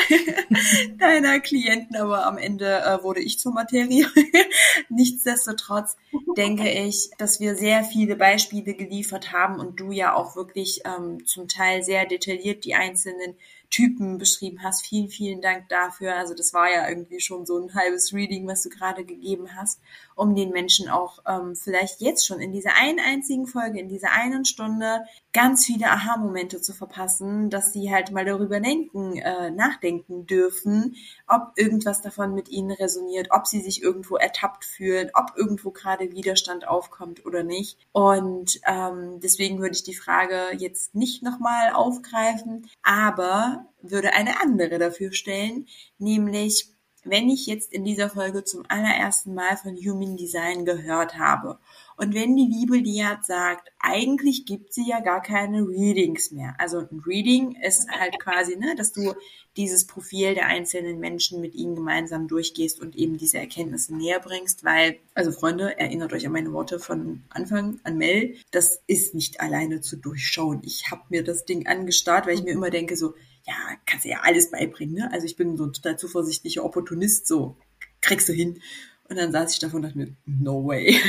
deiner Klienten, aber am Ende wurde ich zur Materie. Nichtsdestotrotz denke ich, dass wir sehr viele Beispiele geliefert haben und du ja auch wirklich zum Teil sehr detailliert die einzelnen Typen beschrieben hast. Vielen, vielen Dank dafür. Also das war ja irgendwie schon so ein halbes Reading, was du gerade gegeben hast, um den Menschen auch vielleicht jetzt schon in dieser einen einzigen Folge, in dieser einen Stunde ganz viele Aha-Momente zu verpassen, dass sie halt mal darüber nachdenken dürfen, ob irgendwas davon mit ihnen resoniert, ob sie sich irgendwo ertappt fühlen, ob irgendwo gerade Widerstand aufkommt oder nicht. Und deswegen würde ich die Frage jetzt nicht nochmal aufgreifen, aber würde eine andere dafür stellen, nämlich wenn ich jetzt in dieser Folge zum allerersten Mal von Human Design gehört habe und wenn die liebe Liat sagt, eigentlich gibt sie ja gar keine Readings mehr. Also ein Reading ist halt quasi, dass du dieses Profil der einzelnen Menschen mit ihnen gemeinsam durchgehst und eben diese Erkenntnisse näher bringst, weil, also Freunde, erinnert euch an meine Worte von Anfang an Mel, das ist nicht alleine zu durchschauen. Ich habe mir das Ding angestarrt, weil ich mir immer denke so, ja, kannst du ja alles beibringen, ne? Also ich bin so ein total zuversichtlicher Opportunist, so, kriegst du hin. Und dann saß ich davon und dachte mir, no way.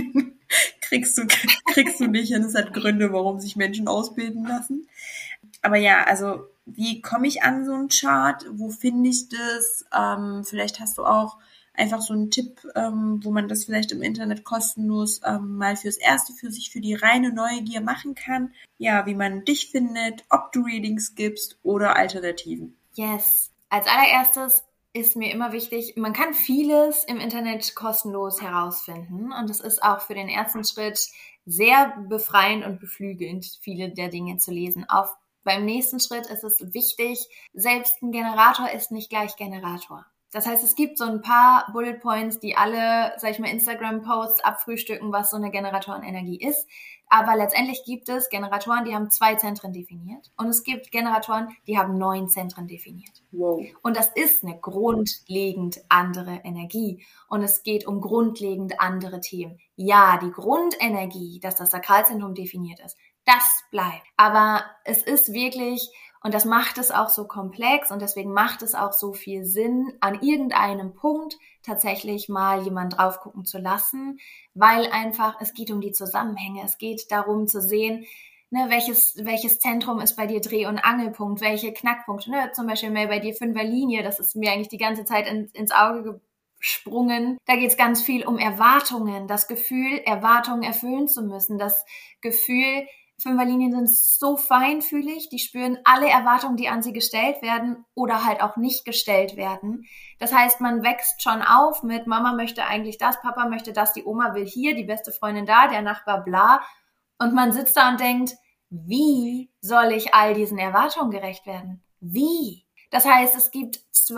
kriegst du nicht. Und es hat Gründe, warum sich Menschen ausbilden lassen. Aber ja, also wie komme ich an so einen Chart? Wo finde ich das? Vielleicht hast du auch einfach so einen Tipp, wo man das vielleicht im Internet kostenlos mal fürs Erste für sich, für die reine Neugier machen kann. Ja, wie man dich findet, ob du Readings gibst oder Alternativen. Yes. Als allererstes ist mir immer wichtig, man kann vieles im Internet kostenlos herausfinden und es ist auch für den ersten Schritt sehr befreiend und beflügelnd, viele der Dinge zu lesen. Beim nächsten Schritt ist es wichtig, selbst ein Generator ist nicht gleich Generator. Das heißt, es gibt so ein paar Bullet Points, die alle, sag ich mal, Instagram-Posts abfrühstücken, was so eine Generatorenenergie ist. Aber letztendlich gibt es Generatoren, die haben 2 Zentren definiert. Und es gibt Generatoren, die haben 9 Zentren definiert. Wow. Und das ist eine grundlegend andere Energie. Und es geht um grundlegend andere Themen. Ja, die Grundenergie, dass das Sakralzentrum definiert ist, das bleibt. Aber es ist wirklich, und das macht es auch so komplex und deswegen macht es auch so viel Sinn, an irgendeinem Punkt tatsächlich mal jemand drauf gucken zu lassen, weil einfach es geht um die Zusammenhänge. Es geht darum zu sehen, welches Zentrum ist bei dir Dreh- und Angelpunkt, welche Knackpunkte, zum Beispiel mal bei dir 5er Linie, das ist mir eigentlich die ganze Zeit ins Auge gesprungen. Da geht es ganz viel um Erwartungen, das Gefühl, Erwartungen erfüllen zu müssen, das Gefühl, 5er Linien sind so feinfühlig, die spüren alle Erwartungen, die an sie gestellt werden oder halt auch nicht gestellt werden. Das heißt, man wächst schon auf mit Mama möchte eigentlich das, Papa möchte das, die Oma will hier, die beste Freundin da, der Nachbar bla. Und man sitzt da und denkt, wie soll ich all diesen Erwartungen gerecht werden? Wie? Das heißt, es gibt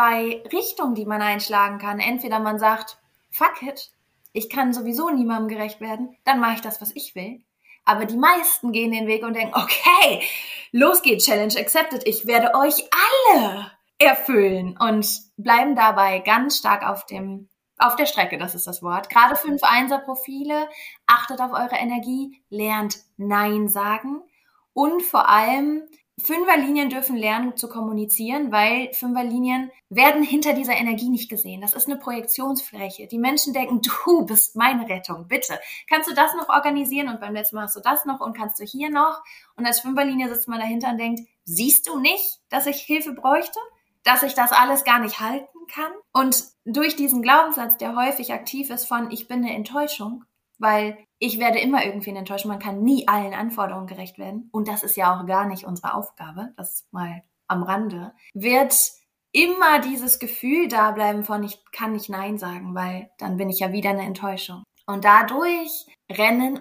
2 Richtungen, die man einschlagen kann. Entweder man sagt, fuck it, ich kann sowieso niemandem gerecht werden, dann mache ich das, was ich will. Aber die meisten gehen den Weg und denken, okay, los geht's, Challenge accepted. Ich werde euch alle erfüllen und bleiben dabei ganz stark auf der Strecke, das ist das Wort. Gerade 5-1er-Profile, achtet auf eure Energie, lernt Nein sagen und vor allem 5er-Linien dürfen lernen zu kommunizieren, weil 5er-Linien werden hinter dieser Energie nicht gesehen. Das ist eine Projektionsfläche. Die Menschen denken, du bist meine Rettung, bitte. Kannst du das noch organisieren und beim letzten Mal hast du das noch und kannst du hier noch? Und als 5er-Linie sitzt man dahinter und denkt, siehst du nicht, dass ich Hilfe bräuchte? Dass ich das alles gar nicht halten kann? Und durch diesen Glaubenssatz, der häufig aktiv ist von, ich bin eine Enttäuschung, weil ich werde immer irgendwen enttäuschen, man kann nie allen Anforderungen gerecht werden und das ist ja auch gar nicht unsere Aufgabe, das mal am Rande, wird immer dieses Gefühl da bleiben von, ich kann nicht Nein sagen, weil dann bin ich ja wieder eine Enttäuschung. Und dadurch rennen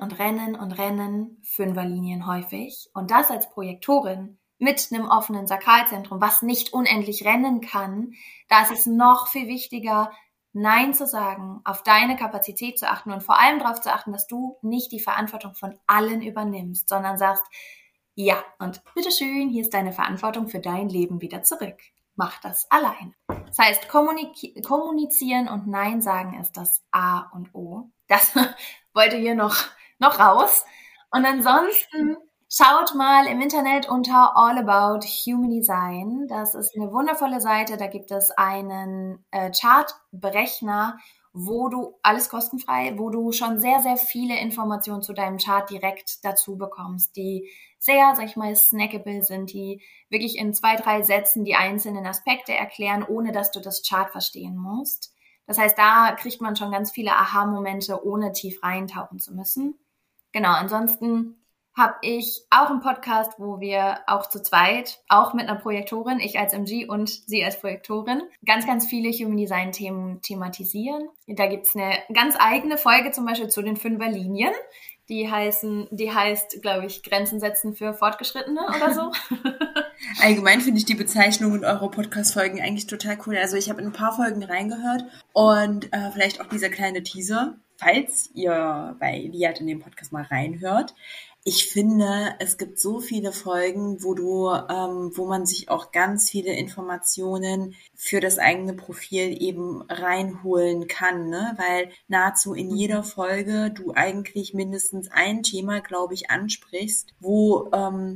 5er-Linien häufig und das als Projektorin mit einem offenen Sakralzentrum, was nicht unendlich rennen kann, da ist es noch viel wichtiger, Nein zu sagen, auf deine Kapazität zu achten und vor allem darauf zu achten, dass du nicht die Verantwortung von allen übernimmst, sondern sagst, ja, und bitteschön, hier ist deine Verantwortung für dein Leben wieder zurück. Mach das alleine. Das heißt, kommunizieren und Nein sagen ist das A und O. Das wollte hier noch raus. Und ansonsten schaut mal im Internet unter All About Human Design. Das ist eine wundervolle Seite. Da gibt es einen Chartberechner wo du, alles kostenfrei, wo du schon sehr, sehr viele Informationen zu deinem Chart direkt dazu bekommst, die sehr, sag ich mal, snackable sind, die wirklich in 2, 3 Sätzen die einzelnen Aspekte erklären, ohne dass du das Chart verstehen musst. Das heißt, da kriegt man schon ganz viele Aha-Momente, ohne tief reintauchen zu müssen. Genau, ansonsten habe ich auch einen Podcast, wo wir auch zu zweit, auch mit einer Projektorin, ich als MG und sie als Projektorin, ganz, ganz viele Human Design Themen thematisieren. Da gibt's eine ganz eigene Folge zum Beispiel zu den 5er Linien. Die heißt, glaube ich, Grenzen setzen für Fortgeschrittene oder so. Allgemein finde ich die Bezeichnung in eurer Podcast-Folgen eigentlich total cool. Also ich habe in ein paar Folgen reingehört und vielleicht auch dieser kleine Teaser, falls ihr bei Liat in den Podcast mal reinhört. Ich finde, es gibt so viele Folgen, wo man sich auch ganz viele Informationen für das eigene Profil eben reinholen kann, ne? Weil nahezu in jeder Folge du eigentlich mindestens ein Thema, glaube ich, ansprichst, wo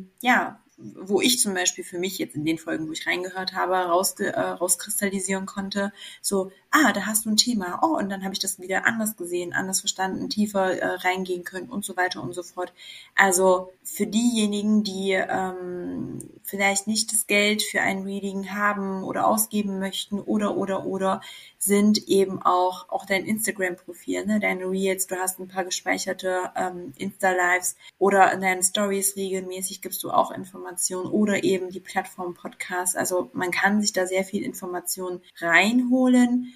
ich zum Beispiel für mich jetzt in den Folgen, wo ich reingehört habe, rauskristallisieren konnte, so, da hast du ein Thema, und dann habe ich das wieder anders gesehen, anders verstanden, tiefer reingehen können und so weiter und so fort. Also für diejenigen, die vielleicht nicht das Geld für ein Reading haben oder ausgeben möchten oder sind eben auch dein Instagram-Profil, ne, deine Reels, du hast ein paar gespeicherte Insta-Lives oder in deinen Stories regelmäßig gibst du auch Informationen oder eben die Plattform Podcast. Also man kann sich da sehr viel Information reinholen.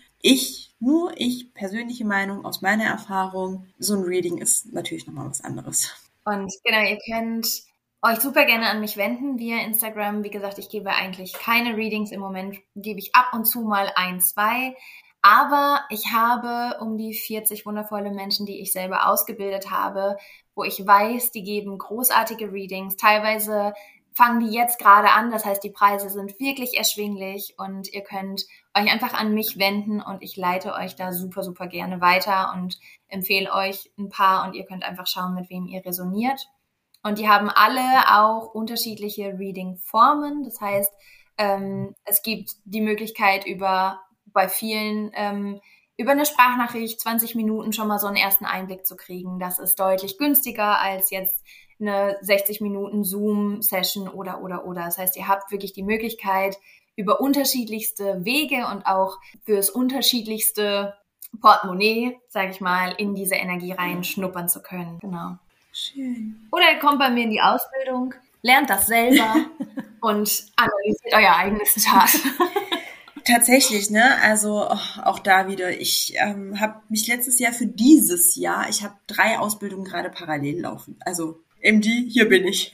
Persönliche Meinung aus meiner Erfahrung, so ein Reading ist natürlich nochmal was anderes. Und genau, ihr könnt euch super gerne an mich wenden via Instagram. Wie gesagt, ich gebe eigentlich keine Readings. Im Moment gebe ich ab und zu mal 1, 2. Aber ich habe um die 40 wundervolle Menschen, die ich selber ausgebildet habe, wo ich weiß, die geben großartige Readings. Teilweise fangen die jetzt gerade an. Das heißt, die Preise sind wirklich erschwinglich und ihr könnt euch einfach an mich wenden und ich leite euch da super, super gerne weiter und empfehle euch ein paar und ihr könnt einfach schauen, mit wem ihr resoniert. Und die haben alle auch unterschiedliche Reading-Formen. Das heißt, es gibt die Möglichkeit bei vielen über eine Sprachnachricht 20 Minuten schon mal so einen ersten Einblick zu kriegen. Das ist deutlich günstiger als jetzt eine 60 Minuten Zoom-Session oder. Das heißt, ihr habt wirklich die Möglichkeit, über unterschiedlichste Wege und auch fürs unterschiedlichste Portemonnaie, sage ich mal, in diese Energie reinschnuppern zu können. Genau. Schön. Oder ihr kommt bei mir in die Ausbildung, lernt das selber und analysiert euer eigenes Chart. Tatsächlich, ne? Also auch da wieder. Ich habe mich letztes Jahr ich habe 3 Ausbildungen gerade parallel laufen. Also MD, hier bin ich.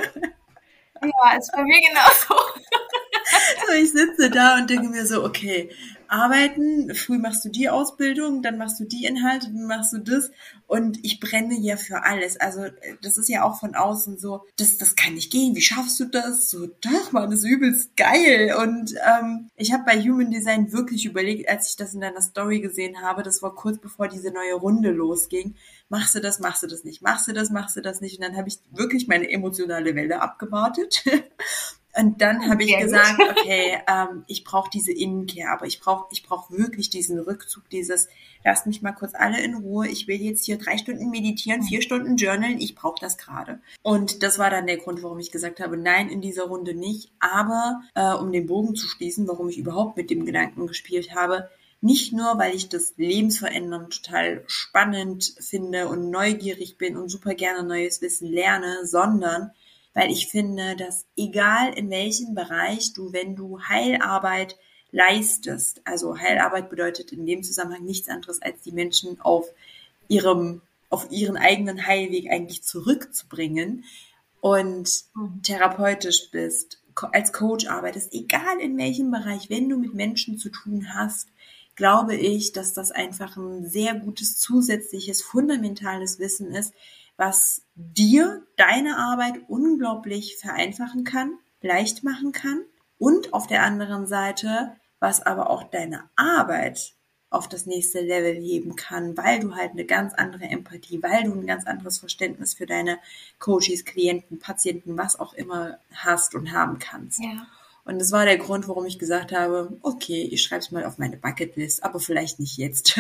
Ja, ist bei mir genauso. So, ich sitze da und denke mir so, okay, arbeiten, früh machst du die Ausbildung, dann machst du die Inhalte, dann machst du das und ich brenne ja für alles. Also das ist ja auch von außen so, das kann nicht gehen, wie schaffst du das? So, doch, Mann, das ist übelst geil. Und ich habe bei Human Design wirklich überlegt, als ich das in deiner Story gesehen habe, das war kurz bevor diese neue Runde losging, machst du das nicht, machst du das nicht und dann habe ich wirklich meine emotionale Welle abgewartet. Und dann habe ich gesagt, okay, ich brauche diese Innenkehr, aber ich brauch wirklich diesen Rückzug, lasst mich mal kurz alle in Ruhe, ich will jetzt hier 3 Stunden meditieren, 4 Stunden journalen, ich brauche das gerade. Und das war dann der Grund, warum ich gesagt habe, nein, in dieser Runde nicht. Aber um den Bogen zu schließen, warum ich überhaupt mit dem Gedanken gespielt habe, nicht nur, weil ich das Lebensverändern total spannend finde und neugierig bin und super gerne neues Wissen lerne, sondern weil ich finde, dass egal in welchem Bereich wenn du Heilarbeit leistest, also Heilarbeit bedeutet in dem Zusammenhang nichts anderes, als die Menschen auf ihren eigenen Heilweg eigentlich zurückzubringen und therapeutisch bist, als Coach arbeitest, egal in welchem Bereich, wenn du mit Menschen zu tun hast, glaube ich, dass das einfach ein sehr gutes zusätzliches, fundamentales Wissen ist, was dir deine Arbeit unglaublich vereinfachen kann, leicht machen kann und auf der anderen Seite, was aber auch deine Arbeit auf das nächste Level heben kann, weil du halt eine ganz andere Empathie, weil du ein ganz anderes Verständnis für deine Coaches, Klienten, Patienten, was auch immer hast und haben kannst. Ja. Und das war der Grund, warum ich gesagt habe, okay, ich schreibe es mal auf meine Bucketlist, aber vielleicht nicht jetzt.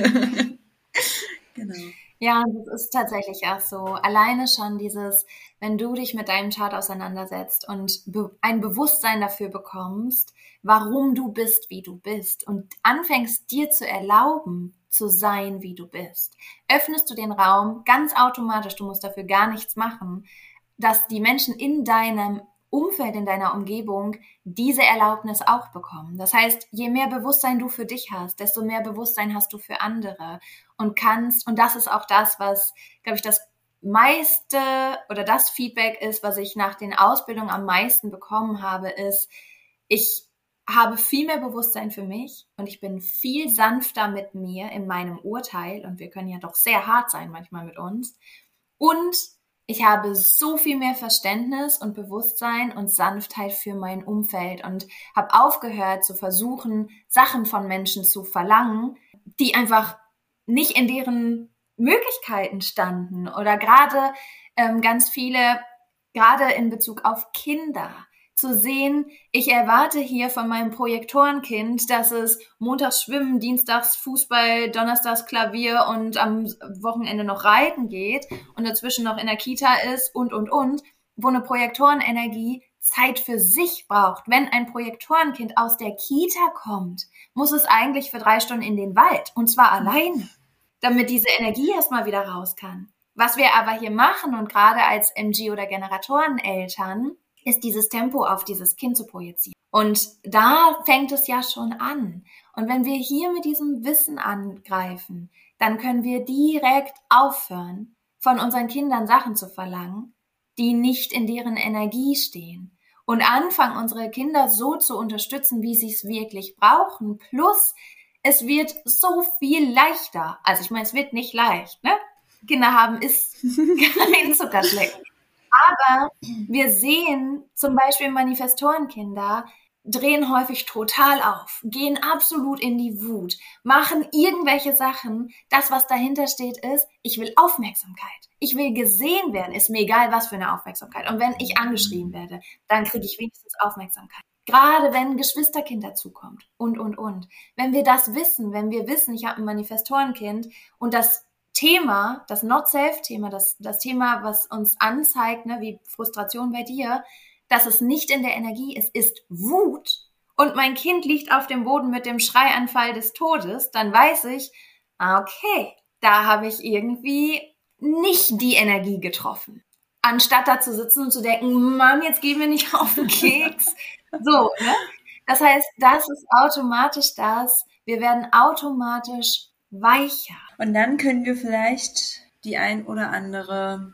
Genau. Ja, das ist tatsächlich auch so. Alleine schon dieses, wenn du dich mit deinem Chart auseinandersetzt und ein Bewusstsein dafür bekommst, warum du bist, wie du bist und anfängst, dir zu erlauben, zu sein, wie du bist, öffnest du den Raum ganz automatisch, du musst dafür gar nichts machen, dass die Menschen in deinem Umfeld, in deiner Umgebung diese Erlaubnis auch bekommen. Das heißt, je mehr Bewusstsein du für dich hast, desto mehr Bewusstsein hast du für andere und kannst, und das ist auch das, was, glaube ich, das meiste oder das Feedback ist, was ich nach den Ausbildungen am meisten bekommen habe, ist, ich habe viel mehr Bewusstsein für mich und ich bin viel sanfter mit mir in meinem Urteil und wir können ja doch sehr hart sein manchmal mit uns und ich habe so viel mehr Verständnis und Bewusstsein und Sanftheit für mein Umfeld und habe aufgehört zu versuchen, Sachen von Menschen zu verlangen, die einfach nicht in deren Möglichkeiten standen oder gerade ganz viele, gerade in Bezug auf Kinder, zu sehen, ich erwarte hier von meinem Projektorenkind, dass es montags Schwimmen, dienstags Fußball, donnerstags Klavier und am Wochenende noch reiten geht und dazwischen noch in der Kita ist und, wo eine Projektorenenergie Zeit für sich braucht. Wenn ein Projektorenkind aus der Kita kommt, muss es eigentlich für 3 Stunden in den Wald und zwar alleine, damit diese Energie erstmal wieder raus kann. Was wir aber hier machen und gerade als MG- oder Generatoreneltern, ist dieses Tempo auf dieses Kind zu projizieren. Und da fängt es ja schon an. Und wenn wir hier mit diesem Wissen angreifen, dann können wir direkt aufhören, von unseren Kindern Sachen zu verlangen, die nicht in deren Energie stehen. Und anfangen, unsere Kinder so zu unterstützen, wie sie es wirklich brauchen. Plus, es wird so viel leichter. Also ich meine, es wird nicht leicht, ne? Kinder haben ist kein Zuckerschlecken. Aber wir sehen zum Beispiel Manifestorenkinder drehen häufig total auf, gehen absolut in die Wut, machen irgendwelche Sachen. Das, was dahinter steht, ist, ich will Aufmerksamkeit. Ich will gesehen werden. Ist mir egal, was für eine Aufmerksamkeit. Und wenn ich angeschrien werde, dann kriege ich wenigstens Aufmerksamkeit. Gerade wenn ein Geschwisterkind dazukommt und. Wenn wir das wissen, wenn wir wissen, ich habe ein Manifestorenkind und das Thema, das Not-Self-Thema, das Thema, was uns anzeigt, ne, wie Frustration bei dir, dass es nicht in der Energie ist Wut und mein Kind liegt auf dem Boden mit dem Schreianfall des Todes, dann weiß ich, okay, da habe ich irgendwie nicht die Energie getroffen. Anstatt da zu sitzen und zu denken, Mann, jetzt gehen wir nicht auf den Keks. So, ne? Das heißt, das ist automatisch das, wir werden automatisch weicher. Und dann können wir vielleicht die ein oder andere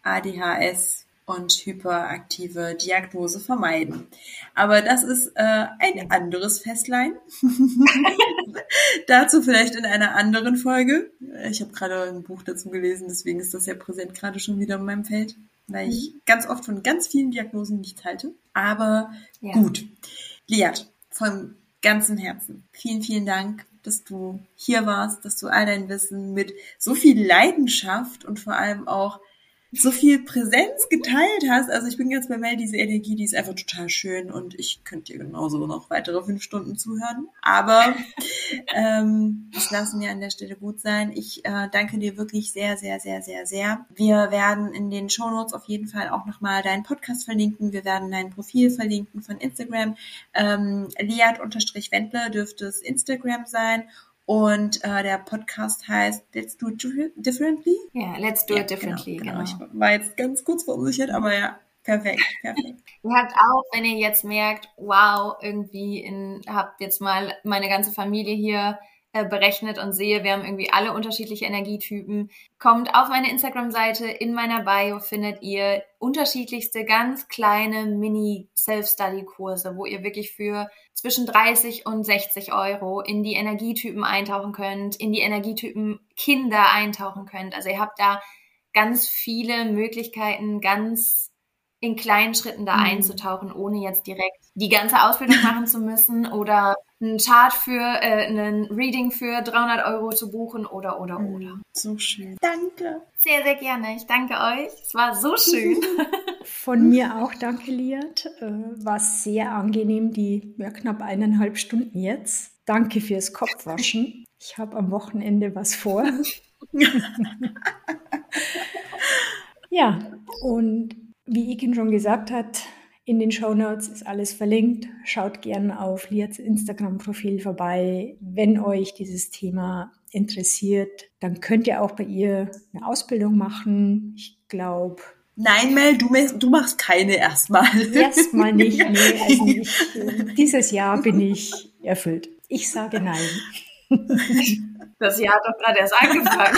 ADHS und hyperaktive Diagnose vermeiden. Aber das ist ein anderes Fässlein. Dazu vielleicht in einer anderen Folge. Ich habe gerade ein Buch dazu gelesen, deswegen ist das ja präsent gerade schon wieder in meinem Feld, weil ich ganz oft von ganz vielen Diagnosen nichts halte. Aber gut. Liat, von ganzem Herzen, vielen, vielen Dank, dass du hier warst, dass du all dein Wissen mit so viel Leidenschaft und vor allem auch so viel Präsenz geteilt hast. Also ich bin jetzt bei Mel, diese Energie, die ist einfach total schön und ich könnte dir genauso noch weitere 5 Stunden zuhören. Aber das lassen wir an der Stelle gut sein. Ich danke dir wirklich sehr, sehr, sehr, sehr, sehr. Wir werden in den Shownotes auf jeden Fall auch nochmal deinen Podcast verlinken. Wir werden dein Profil verlinken von Instagram. Liat_Wendler dürfte es Instagram sein. Und der Podcast heißt Let's Do It Differently. Ja, Let's Do It Differently, genau. Ich war jetzt ganz kurz verunsichert, aber ja, perfekt. Ihr habt auch, wenn ihr jetzt merkt, wow, irgendwie habt jetzt mal meine ganze Familie hier berechnet und sehe, wir haben irgendwie alle unterschiedliche Energietypen. Kommt auf meine Instagram-Seite, in meiner Bio findet ihr unterschiedlichste ganz kleine Mini-Self-Study-Kurse, wo ihr wirklich für zwischen 30 und 60 Euro in die Energietypen eintauchen könnt, in die Energietypen Kinder eintauchen könnt. Also ihr habt da ganz viele Möglichkeiten, ganz in kleinen Schritten da einzutauchen, ohne jetzt direkt die ganze Ausbildung machen zu müssen oder einen Chart für einen Reading für 300 Euro zu buchen oder. So schön. Danke. Sehr, sehr gerne. Ich danke euch. Es war so schön. Von mir auch, danke Liat. War sehr angenehm, die knapp 1,5 Stunden jetzt. Danke fürs Kopfwaschen. Ich habe am Wochenende was vor. Ja, und wie Iken schon gesagt hat, in den Shownotes ist alles verlinkt. Schaut gerne auf Liats Instagram-Profil vorbei. Wenn euch dieses Thema interessiert, dann könnt ihr auch bei ihr eine Ausbildung machen. Ich glaube... Nein, Mel, du machst keine erstmal. Erstmal nicht, nee. Also dieses Jahr bin ich erfüllt. Ich sage nein. Das Jahr hat doch gerade erst angefangen.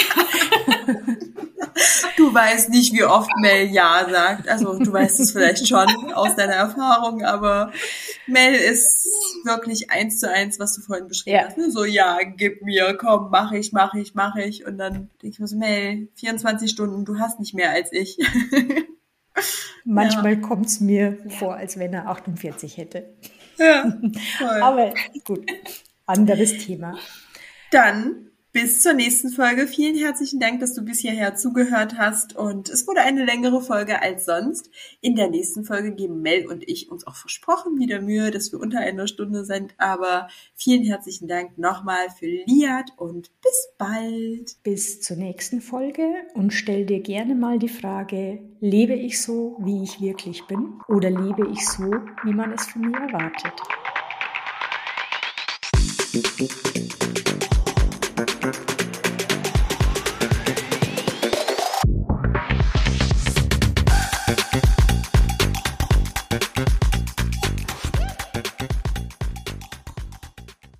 Du weißt nicht, wie oft Mel Ja sagt. Also du weißt es vielleicht schon aus deiner Erfahrung, aber Mel ist wirklich 1:1, was du vorhin beschrieben hast. Ne? So, ja, gib mir, komm, mach ich. Und dann denke ich mir so, Mel, 24 Stunden, du hast nicht mehr als ich. Manchmal kommt es mir vor, als wenn er 48 hätte. Ja, voll. Aber gut, anderes Thema. Dann bis zur nächsten Folge. Vielen herzlichen Dank, dass du bis hierher zugehört hast. Und es wurde eine längere Folge als sonst. In der nächsten Folge geben Mel und ich uns auch versprochen wieder Mühe, dass wir unter 1 Stunde sind. Aber vielen herzlichen Dank nochmal für Liat und bis bald. Bis zur nächsten Folge und stell dir gerne mal die Frage, lebe ich so, wie ich wirklich bin? Oder lebe ich so, wie man es von mir erwartet?